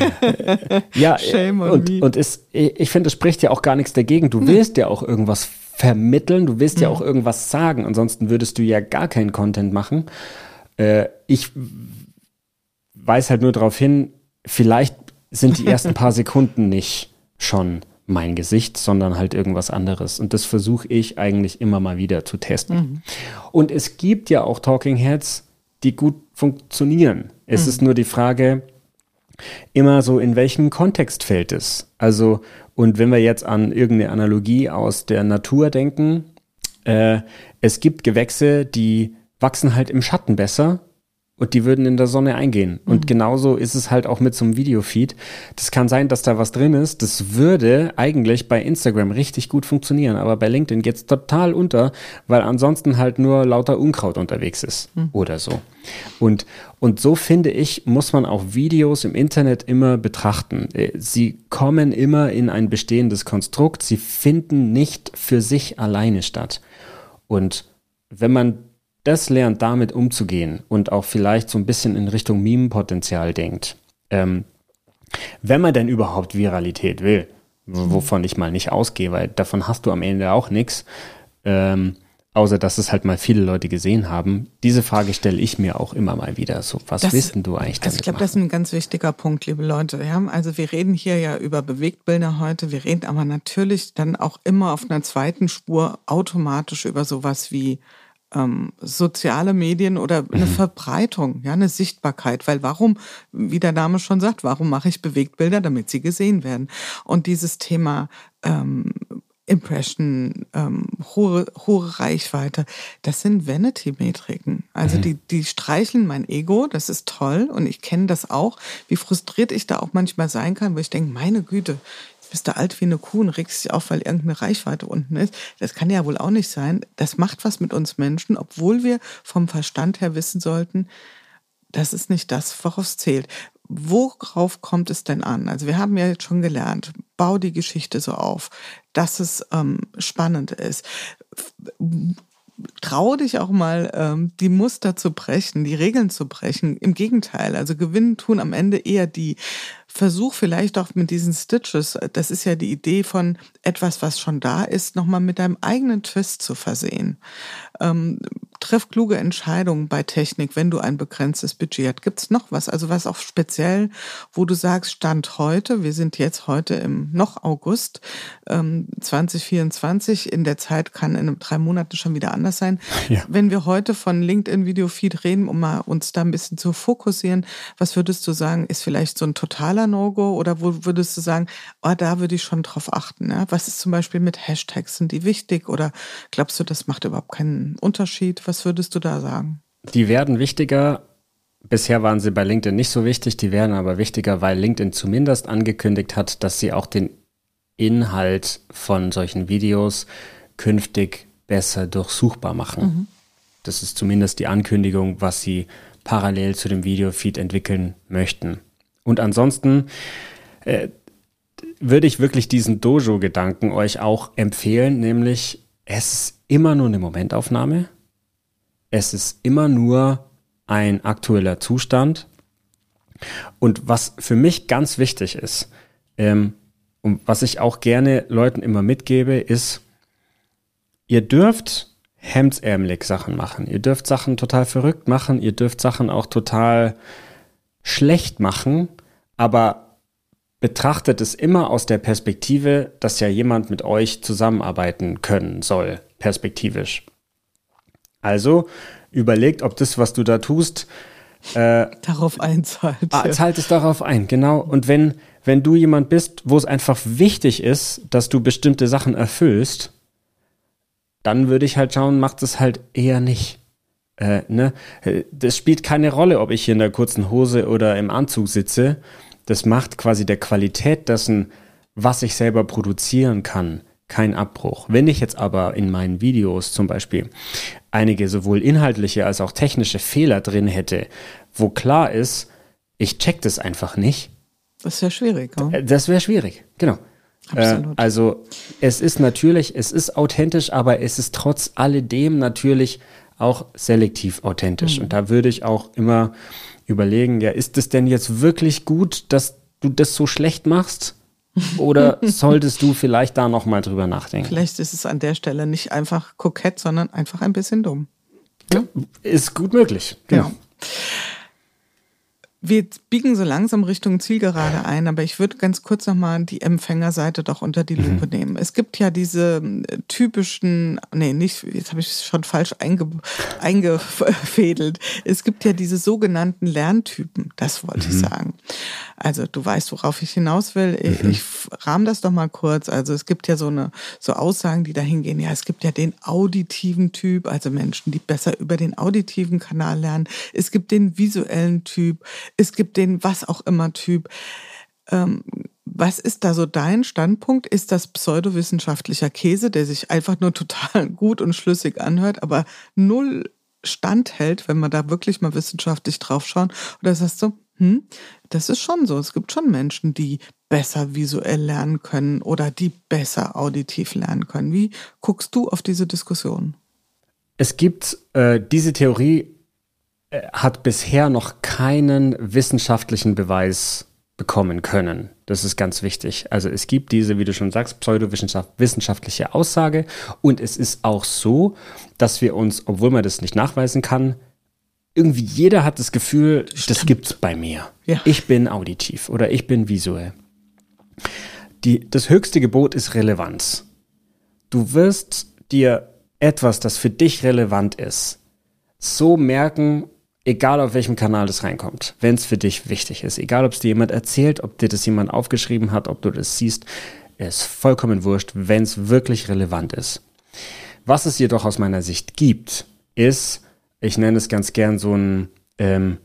Ja, Shame on und, me. und ist, ich finde, es spricht ja auch gar nichts dagegen. Du willst ja auch irgendwas vermitteln, du willst ja auch irgendwas sagen. Ansonsten würdest du ja gar keinen Content machen. Äh, ich weise halt nur darauf hin, vielleicht sind die ersten paar Sekunden nicht schon mein Gesicht, sondern halt irgendwas anderes. Und das versuche ich eigentlich immer mal wieder zu testen. Mhm. Und es gibt ja auch Talking Heads, die gut funktionieren. Es mhm. ist nur die Frage, immer so, in welchem Kontext fällt es? Also, und wenn wir jetzt an irgendeine Analogie aus der Natur denken, äh, es gibt Gewächse, die wachsen halt im Schatten besser. Und die würden in der Sonne eingehen. Und mhm. genauso ist es halt auch mit so einem Videofeed. Das kann sein, dass da was drin ist. Das würde eigentlich bei Instagram richtig gut funktionieren. Aber bei LinkedIn geht's total unter, weil ansonsten halt nur lauter Unkraut unterwegs ist. Mhm. Oder so. Und, und so finde ich, muss man auch Videos im Internet immer betrachten. Sie kommen immer in ein bestehendes Konstrukt. Sie finden nicht für sich alleine statt. Und wenn man das lernt, damit umzugehen und auch vielleicht so ein bisschen in Richtung Meme-Potenzial denkt. Ähm, wenn man denn überhaupt Viralität will, w- wovon ich mal nicht ausgehe, weil davon hast du am Ende auch nichts, ähm, außer dass es halt mal viele Leute gesehen haben. Diese Frage stelle ich mir auch immer mal wieder. So, was das, willst denn du eigentlich damit Also ich glaube, das ist ein ganz wichtiger Punkt, liebe Leute. Ja? Also wir reden hier ja über Bewegtbilder heute, wir reden aber natürlich dann auch immer auf einer zweiten Spur automatisch über sowas wie Ähm, soziale Medien oder eine mhm. Verbreitung, ja, eine Sichtbarkeit. Weil warum, wie der Name schon sagt, warum mache ich Bewegtbilder, damit sie gesehen werden? Und dieses Thema ähm, Impression, ähm, hohe, hohe Reichweite, das sind Vanity-Metriken. Also mhm. die, die streicheln mein Ego, das ist toll und ich kenne das auch, wie frustriert ich da auch manchmal sein kann, wo ich denke, meine Güte, bist du alt wie eine Kuh und regst dich auf, weil irgendeine Reichweite unten ist. Das kann ja wohl auch nicht sein. Das macht was mit uns Menschen, obwohl wir vom Verstand her wissen sollten, das ist nicht das, worauf es zählt. Worauf kommt es denn an? Also wir haben ja jetzt schon gelernt, bau die Geschichte so auf, dass es ähm, spannend ist. Trau dich auch mal, ähm, die Muster zu brechen, die Regeln zu brechen. Im Gegenteil, also gewinnen tun am Ende eher die. Versuch vielleicht auch mit diesen Stitches, das ist ja die Idee von etwas, was schon da ist, nochmal mit deinem eigenen Twist zu versehen. Ähm, treff kluge Entscheidungen bei Technik, wenn du ein begrenztes Budget hast. Gibt's noch was, also was auch speziell, wo du sagst, Stand heute, wir sind jetzt heute im noch August ähm, zwanzig vierundzwanzig, in der Zeit kann in drei Monaten schon wieder anders sein. Ja. Wenn wir heute von LinkedIn Videofeed reden, um mal uns da ein bisschen zu fokussieren, was würdest du sagen, ist vielleicht so ein totaler No-Go oder wo würdest du sagen, oh, da würde ich schon drauf achten. Ja? Was ist zum Beispiel mit Hashtags, sind die wichtig oder glaubst du, das macht überhaupt keinen Unterschied? Was würdest du da sagen? Die werden wichtiger. Bisher waren sie bei LinkedIn nicht so wichtig, die werden aber wichtiger, weil LinkedIn zumindest angekündigt hat, dass sie auch den Inhalt von solchen Videos künftig besser durchsuchbar machen. Mhm. Das ist zumindest die Ankündigung, was sie parallel zu dem Videofeed entwickeln möchten. Und ansonsten äh, würde ich wirklich diesen Dojo-Gedanken euch auch empfehlen, nämlich es ist immer nur eine Momentaufnahme, es ist immer nur ein aktueller Zustand. Und was für mich ganz wichtig ist, ähm, und was ich auch gerne Leuten immer mitgebe, ist, ihr dürft hemdsärmelig Sachen machen. Ihr dürft Sachen total verrückt machen, ihr dürft Sachen auch total schlecht machen, aber betrachtet es immer aus der Perspektive, dass ja jemand mit euch zusammenarbeiten können soll, perspektivisch. Also überlegt, ob das, was du da tust, äh, darauf einzahlt. Ah, zahlt es darauf ein, genau. Und wenn, wenn du jemand bist, wo es einfach wichtig ist, dass du bestimmte Sachen erfüllst, dann würde ich halt schauen, macht es halt eher nicht. Äh, ne? Das spielt keine Rolle, ob ich hier in der kurzen Hose oder im Anzug sitze. Das macht quasi der Qualität dessen, was ich selber produzieren kann, keinen Abbruch. Wenn ich jetzt aber in meinen Videos zum Beispiel einige sowohl inhaltliche als auch technische Fehler drin hätte, wo klar ist, ich check das einfach nicht. Das wäre schwierig. Oder? Das wäre schwierig, genau. Absolut. Äh, also es ist natürlich, es ist authentisch, aber es ist trotz alledem natürlich auch selektiv authentisch. Mhm. Und da würde ich auch immer überlegen, ja, ist es denn jetzt wirklich gut, dass du das so schlecht machst? Oder solltest du vielleicht da nochmal drüber nachdenken? Vielleicht ist es an der Stelle nicht einfach kokett, sondern einfach ein bisschen dumm. Ja? Ist gut möglich, genau. Ja. Wir biegen so langsam Richtung Zielgerade ein, aber ich würde ganz kurz nochmal die Empfängerseite doch unter die Lupe mhm. nehmen. Es gibt ja diese typischen, nee, nicht, jetzt habe ich es schon falsch einge, eingefädelt. Es gibt ja diese sogenannten Lerntypen, das wollte mhm. ich sagen. Also du weißt, worauf ich hinaus will. Ich, mhm. ich rahme das doch mal kurz. Also es gibt ja so eine so Aussagen, die dahin gehen. Ja, es gibt ja den auditiven Typ, also Menschen, die besser über den auditiven Kanal lernen. Es gibt den visuellen Typ. Es gibt den was auch immer Typ. Ähm, was ist da so dein Standpunkt? Ist das pseudowissenschaftlicher Käse, der sich einfach nur total gut und schlüssig anhört, aber null standhält, wenn wir da wirklich mal wissenschaftlich drauf schauen? Oder sagst du, hm, das ist schon so. Es gibt schon Menschen, die besser visuell lernen können oder die besser auditiv lernen können. Wie guckst du auf diese Diskussion? Es gibt äh, diese Theorie, hat bisher noch keinen wissenschaftlichen Beweis bekommen können. Das ist ganz wichtig. Also es gibt diese, wie du schon sagst, pseudowissenschaftliche Aussage und es ist auch so, dass wir uns, obwohl man das nicht nachweisen kann, irgendwie jeder hat das Gefühl, Stimmt. das gibt's bei mir. Ja. Ich bin auditiv oder ich bin visuell. Die, das höchste Gebot ist Relevanz. Du wirst dir etwas, das für dich relevant ist, so merken, egal auf welchem Kanal das reinkommt, wenn es für dich wichtig ist. Egal, ob es dir jemand erzählt, ob dir das jemand aufgeschrieben hat, ob du das siehst, ist vollkommen wurscht, wenn es wirklich relevant ist. Was es jedoch aus meiner Sicht gibt, ist, ich nenne es ganz gern so einen ähm,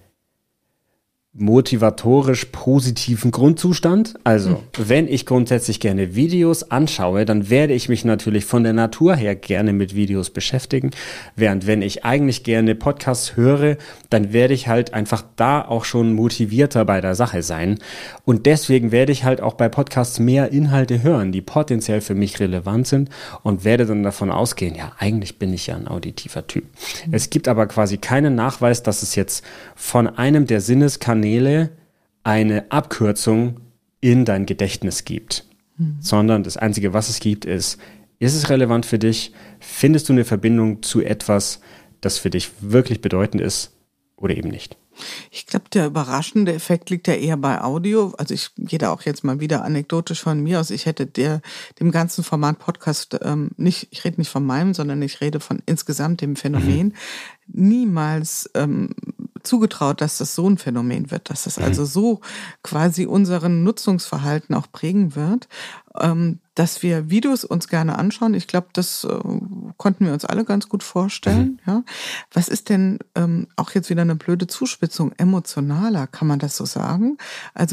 motivatorisch positiven Grundzustand. Also, mhm. wenn ich grundsätzlich gerne Videos anschaue, dann werde ich mich natürlich von der Natur her gerne mit Videos beschäftigen. Während wenn ich eigentlich gerne Podcasts höre, dann werde ich halt einfach da auch schon motivierter bei der Sache sein. Und deswegen werde ich halt auch bei Podcasts mehr Inhalte hören, die potenziell für mich relevant sind und werde dann davon ausgehen, ja, eigentlich bin ich ja ein auditiver Typ. Mhm. Es gibt aber quasi keinen Nachweis, dass es jetzt von einem der Sinneskanäle eine Abkürzung in dein Gedächtnis gibt. Mhm. Sondern das Einzige, was es gibt, ist, ist es relevant für dich? Findest du eine Verbindung zu etwas, das für dich wirklich bedeutend ist oder eben nicht? Ich glaube, der überraschende Effekt liegt ja eher bei Audio. Also ich gehe da auch jetzt mal wieder anekdotisch von mir aus. Ich hätte der, dem ganzen Format Podcast ähm, nicht, ich rede nicht von meinem, sondern ich rede von insgesamt dem Phänomen, mhm. niemals ähm, zugetraut, dass das so ein Phänomen wird, dass das mhm. also so quasi unseren Nutzungsverhalten auch prägen wird, ähm, dass wir Videos uns gerne anschauen. Ich glaube, das äh, konnten wir uns alle ganz gut vorstellen. Mhm. Ja. Was ist denn ähm, auch jetzt wieder eine blöde Zuspitzung, emotionaler, kann man das so sagen? Also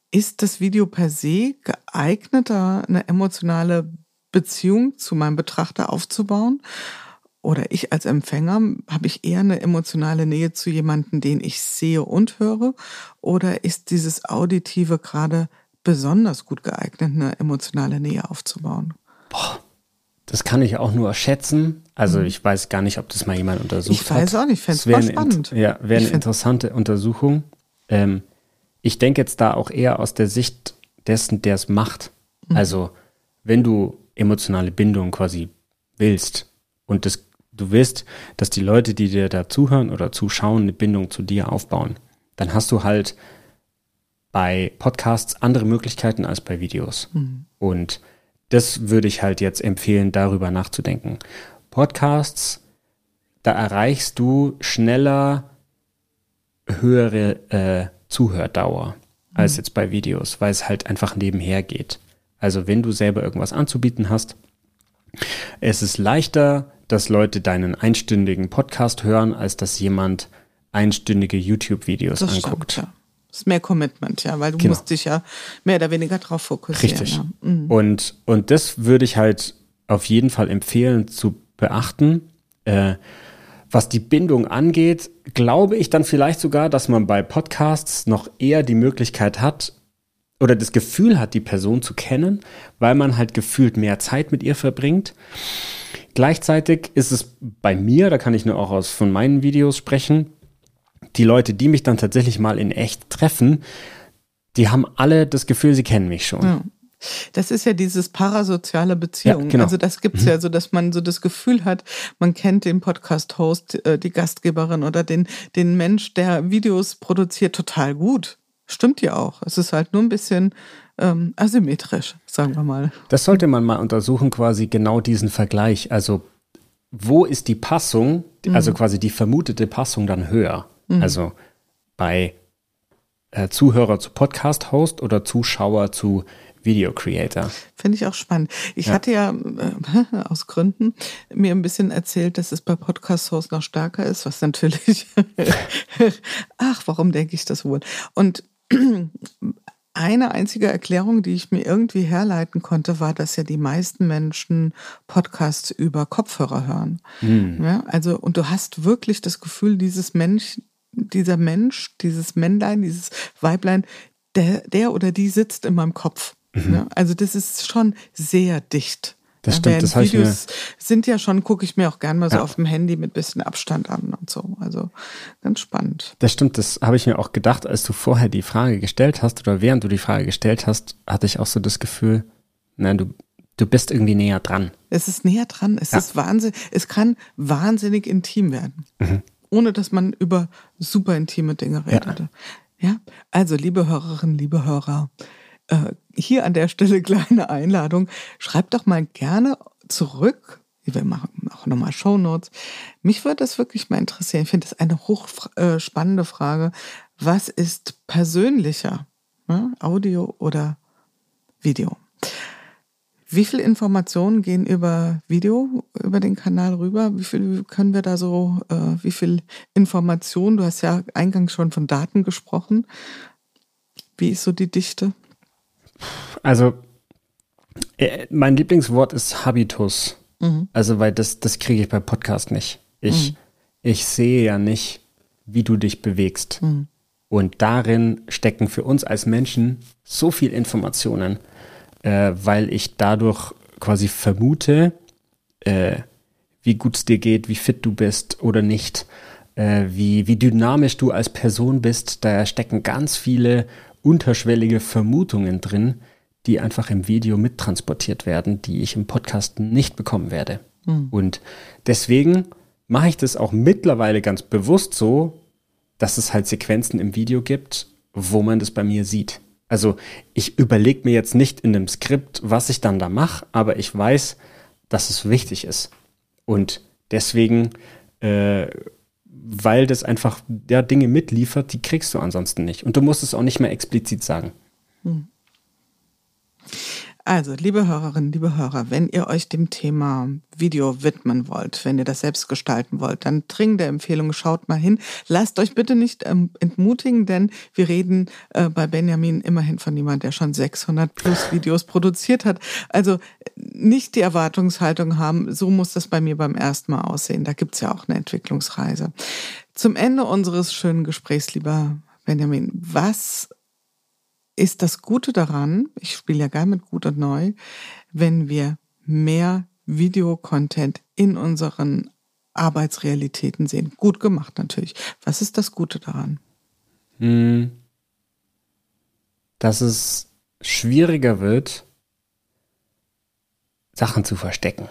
Ist das Video per se geeigneter, eine emotionale Beziehung zu meinem Betrachter aufzubauen? Oder ich als Empfänger, habe ich eher eine emotionale Nähe zu jemandem, den ich sehe und höre? Oder ist dieses Auditive gerade besonders gut geeignet, eine emotionale Nähe aufzubauen? Boah, das kann ich auch nur schätzen. Also ich weiß gar nicht, ob das mal jemand untersucht Ich hat. weiß auch nicht, ich fände es wär mal eine spannend. int- Ja, wäre Ich eine find- interessante Untersuchung. Ähm, ich denke jetzt da auch eher aus der Sicht dessen, der es macht. Mhm. Also wenn du emotionale Bindung quasi willst und das, du willst, dass die Leute, die dir da zuhören oder zuschauen, eine Bindung zu dir aufbauen, dann hast du halt bei Podcasts andere Möglichkeiten als bei Videos. Mhm. Und das würde ich halt jetzt empfehlen, darüber nachzudenken. Podcasts, da erreichst du schneller höhere äh, Zuhördauer als jetzt bei Videos, weil es halt einfach nebenher geht. Also wenn du selber irgendwas anzubieten hast, es ist leichter, dass Leute deinen einstündigen Podcast hören, als dass jemand einstündige YouTube-Videos Das anguckt. stimmt, ja. Das ist mehr Commitment, ja, weil du Genau. musst dich ja mehr oder weniger drauf fokussieren. Richtig. Ja. Mhm. Und, und das würde ich halt auf jeden Fall empfehlen zu beachten. Äh, was die Bindung angeht, glaube ich dann vielleicht sogar, dass man bei Podcasts noch eher die Möglichkeit hat oder das Gefühl hat, die Person zu kennen, weil man halt gefühlt mehr Zeit mit ihr verbringt. Gleichzeitig ist es bei mir, da kann ich nur auch aus von meinen Videos sprechen, die Leute, die mich dann tatsächlich mal in echt treffen, die haben alle das Gefühl, sie kennen mich schon. Ja. Das ist ja dieses parasoziale Beziehung. Ja, genau. Also das gibt's ja so, dass man so das Gefühl hat, man kennt den Podcast-Host, äh, die Gastgeberin oder den, den Mensch, der Videos produziert, total gut. Stimmt ja auch. Es ist halt nur ein bisschen ähm, asymmetrisch, sagen wir mal. Das sollte man mal untersuchen, quasi genau diesen Vergleich. Also wo ist die Passung, also quasi die vermutete Passung dann höher? Mhm. Also bei äh, Zuhörer zu Podcast-Host oder Zuschauer zu Video-Creator. Finde ich auch spannend. Ich Ja. hatte ja äh, aus Gründen mir ein bisschen erzählt, dass es bei Podcast-Hosts noch stärker ist, was natürlich, ach, warum denke ich das wohl? Und eine einzige Erklärung, die ich mir irgendwie herleiten konnte, war, dass ja die meisten Menschen Podcasts über Kopfhörer hören. Hm. Ja, also, und du hast wirklich das Gefühl, dieses Mensch, dieser Mensch, dieses Männlein, dieses Weiblein, der, der oder die sitzt in meinem Kopf. Mhm. Ja, also das ist schon sehr dicht. Das Ja, stimmt, während das habe ich mir, Videos sind ja schon, gucke ich mir auch gern mal so Ja. auf dem Handy mit bisschen Abstand an und so. Also ganz spannend. das stimmt, das habe ich mir auch gedacht, als du vorher die Frage gestellt hast oder während du die Frage gestellt hast, hatte ich auch so das Gefühl, na, du, du bist irgendwie näher dran. Es ist näher dran, es Ja. ist Wahnsinn, es kann wahnsinnig intim werden, Mhm. ohne dass man über super intime Dinge redet. Ja, also liebe Hörerinnen, liebe Hörer, äh, hier an der Stelle kleine Einladung, schreibt doch mal gerne zurück. Wir machen auch nochmal Shownotes. Mich würde das wirklich mal interessieren. Ich finde das eine hochspannende Frage. Was ist persönlicher? Ja, Audio oder Video? Wie viel Informationen gehen über Video, über den Kanal rüber? Wie viel können wir da so, äh, wie viel Informationen? Du hast ja eingangs schon von Daten gesprochen. Wie ist so die Dichte? Also äh, mein Lieblingswort ist Habitus. Mhm. Also weil das, das kriege ich bei Podcast nicht. Ich, Mhm. ich sehe ja nicht, wie du dich bewegst. Mhm. Und darin stecken für uns als Menschen so viel Informationen, äh, weil ich dadurch quasi vermute, äh, wie gut es dir geht, wie fit du bist oder nicht, äh, wie, wie dynamisch du als Person bist. Da stecken ganz viele unterschwellige Vermutungen drin, die einfach im Video mittransportiert werden, die ich im Podcast nicht bekommen werde. Mhm. Und deswegen mache ich das auch mittlerweile ganz bewusst so, dass es halt Sequenzen im Video gibt, wo man das bei mir sieht. Also ich überlege mir jetzt nicht in einem Skript, was ich dann da mache, aber ich weiß, dass es wichtig ist. Und deswegen, äh, weil das einfach ja, Dinge mitliefert, die kriegst du ansonsten nicht. Und du musst es auch nicht mehr explizit sagen. Also, liebe Hörerinnen, liebe Hörer, wenn ihr euch dem Thema Video widmen wollt, wenn ihr das selbst gestalten wollt, dann dringende Empfehlung, schaut mal hin. Lasst euch bitte nicht ähm, entmutigen, denn wir reden äh, bei Benjamin immerhin von jemandem, der schon sechshundert plus Videos produziert hat. Also nicht die Erwartungshaltung haben, so muss das bei mir beim ersten Mal aussehen. Da gibt's ja auch eine Entwicklungsreise. Zum Ende unseres schönen Gesprächs, lieber Benjamin, was ist das Gute daran, ich spiele ja gerne mit Gut und Neu, wenn wir mehr Videocontent in unseren Arbeitsrealitäten sehen? Gut gemacht natürlich. Was ist das Gute daran? Dass es schwieriger wird, Sachen zu verstecken,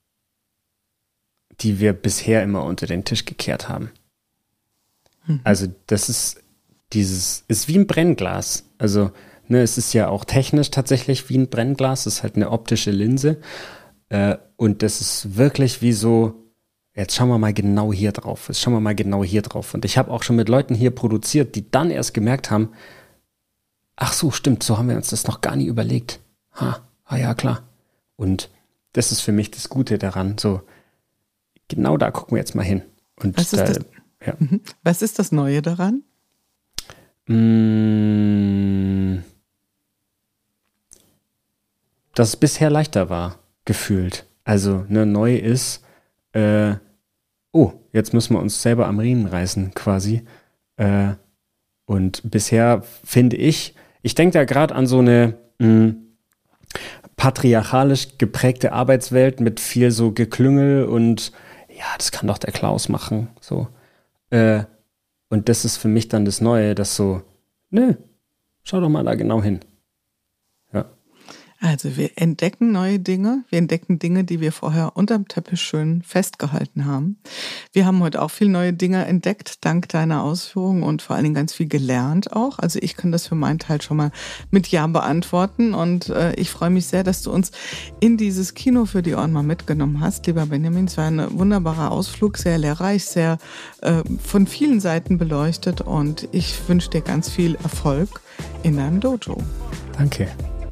die wir bisher immer unter den Tisch gekehrt haben. Mhm. Also das ist dieses, ist wie ein Brennglas. Also ne, es ist ja auch technisch tatsächlich wie ein Brennglas. Es ist halt eine optische Linse. Äh, und das ist wirklich wie so, jetzt schauen wir mal genau hier drauf. Jetzt schauen wir mal genau hier drauf. Und ich habe auch schon mit Leuten hier produziert, die dann erst gemerkt haben, ach so, stimmt, so haben wir uns das noch gar nie überlegt. Ha, ah ja, klar. Und das ist für mich das Gute daran. So, genau da gucken wir jetzt mal hin. Und Was, da, ist, das, ja. Was ist das Neue daran? Dass es bisher leichter war, gefühlt. Also, ne, neu ist, äh, oh, jetzt müssen wir uns selber am Riemen reißen, quasi. Äh, und bisher finde ich, ich denke da gerade an so eine mh, patriarchalisch geprägte Arbeitswelt mit viel so Geklüngel und ja, das kann doch der Klaus machen, so. Äh, und das ist für mich dann das Neue, dass so, nö, schau doch mal da genau hin. Ja. Also wir entdecken neue Dinge, wir entdecken Dinge, die wir vorher unterm Teppich schön festgehalten haben. Wir haben heute auch viel neue Dinge entdeckt, dank deiner Ausführungen und vor allen Dingen ganz viel gelernt auch. Also ich kann das für meinen Teil schon mal mit Ja beantworten und äh, ich freue mich sehr, dass du uns in dieses Kino für die Ohren mal mitgenommen hast, lieber Benjamin. Es war ein wunderbarer Ausflug, sehr lehrreich, sehr äh, von vielen Seiten beleuchtet und ich wünsche dir ganz viel Erfolg in deinem Dojo. Danke.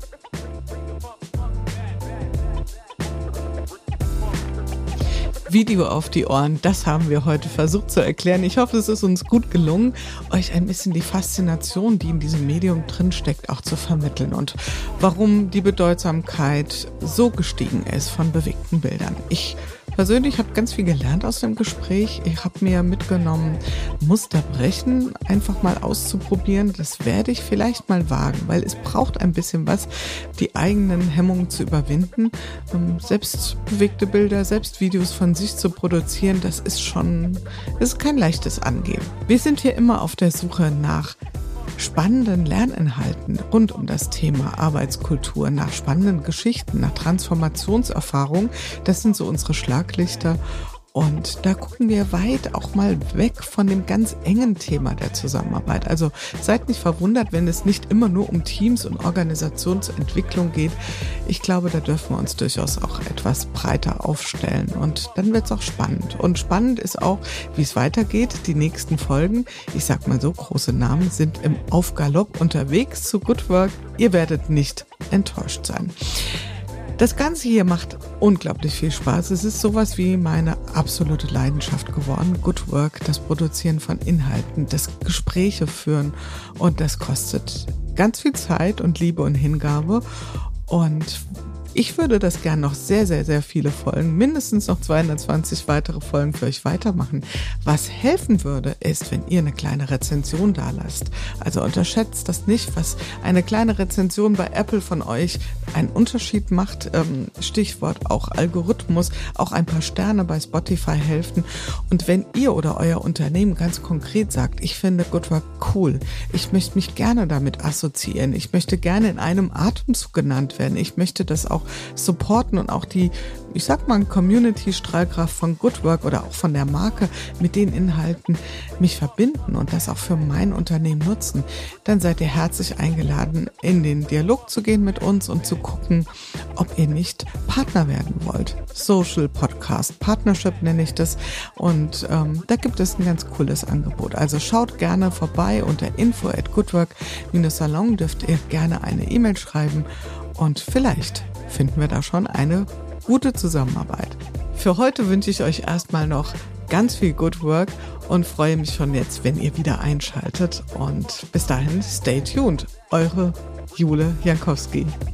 Video auf die Ohren, das haben wir heute versucht zu erklären. Ich hoffe, es ist uns gut gelungen, euch ein bisschen die Faszination, die in diesem Medium drinsteckt, auch zu vermitteln und warum die Bedeutsamkeit so gestiegen ist von bewegten Bildern. Ich persönlich habe ganz viel gelernt aus dem Gespräch. Ich habe mir mitgenommen, Muster brechen einfach mal auszuprobieren. Das werde ich vielleicht mal wagen, weil es braucht ein bisschen was, die eigenen Hemmungen zu überwinden. Selbst bewegte Bilder, selbst Videos von sich zu produzieren, das ist schon, das ist kein leichtes Angehen. Wir sind hier immer auf der Suche nach spannenden Lerninhalten rund um das Thema Arbeitskultur, nach spannenden Geschichten, nach Transformationserfahrungen. Das sind so unsere Schlaglichter. Und da gucken wir weit auch mal weg von dem ganz engen Thema der Zusammenarbeit. Also seid nicht verwundert, wenn es nicht immer nur um Teams und Organisationsentwicklung geht. Ich glaube, da dürfen wir uns durchaus auch etwas breiter aufstellen. Und dann wird es auch spannend. Und spannend ist auch, wie es weitergeht. Die nächsten Folgen, ich sag mal so, große Namen sind im Aufgalopp unterwegs zu Good Work. Ihr werdet nicht enttäuscht sein. Das Ganze hier macht unglaublich viel Spaß. Es ist sowas wie meine absolute Leidenschaft geworden. Good Work, das Produzieren von Inhalten, das Gespräche führen und das kostet ganz viel Zeit und Liebe und Hingabe. Und ich würde das gern noch sehr, sehr, sehr viele Folgen, mindestens noch zweihundertzwanzig weitere Folgen für euch weitermachen. Was helfen würde, ist, wenn ihr eine kleine Rezension da lasst. Also unterschätzt das nicht, was eine kleine Rezension bei Apple von euch einen Unterschied macht. Stichwort auch Algorithmus, auch ein paar Sterne bei Spotify helfen. Und wenn ihr oder euer Unternehmen ganz konkret sagt, ich finde Good Work cool, ich möchte mich gerne damit assoziieren, ich möchte gerne in einem Atemzug genannt werden, ich möchte das auch supporten und auch die, ich sag mal, Community-Strahlkraft von Good Work oder auch von der Marke mit den Inhalten mich verbinden und das auch für mein Unternehmen nutzen, dann seid ihr herzlich eingeladen, in den Dialog zu gehen mit uns und zu gucken, ob ihr nicht Partner werden wollt. Social Podcast Partnership nenne ich das und ähm, da gibt es ein ganz cooles Angebot. Also schaut gerne vorbei unter info at goodwork Salon, dürft ihr gerne eine E-Mail schreiben. Und vielleicht finden wir da schon eine gute Zusammenarbeit. Für heute wünsche ich euch erstmal noch ganz viel Good Work und freue mich schon jetzt, wenn ihr wieder einschaltet. Und bis dahin, stay tuned. Eure Jule Jankowski.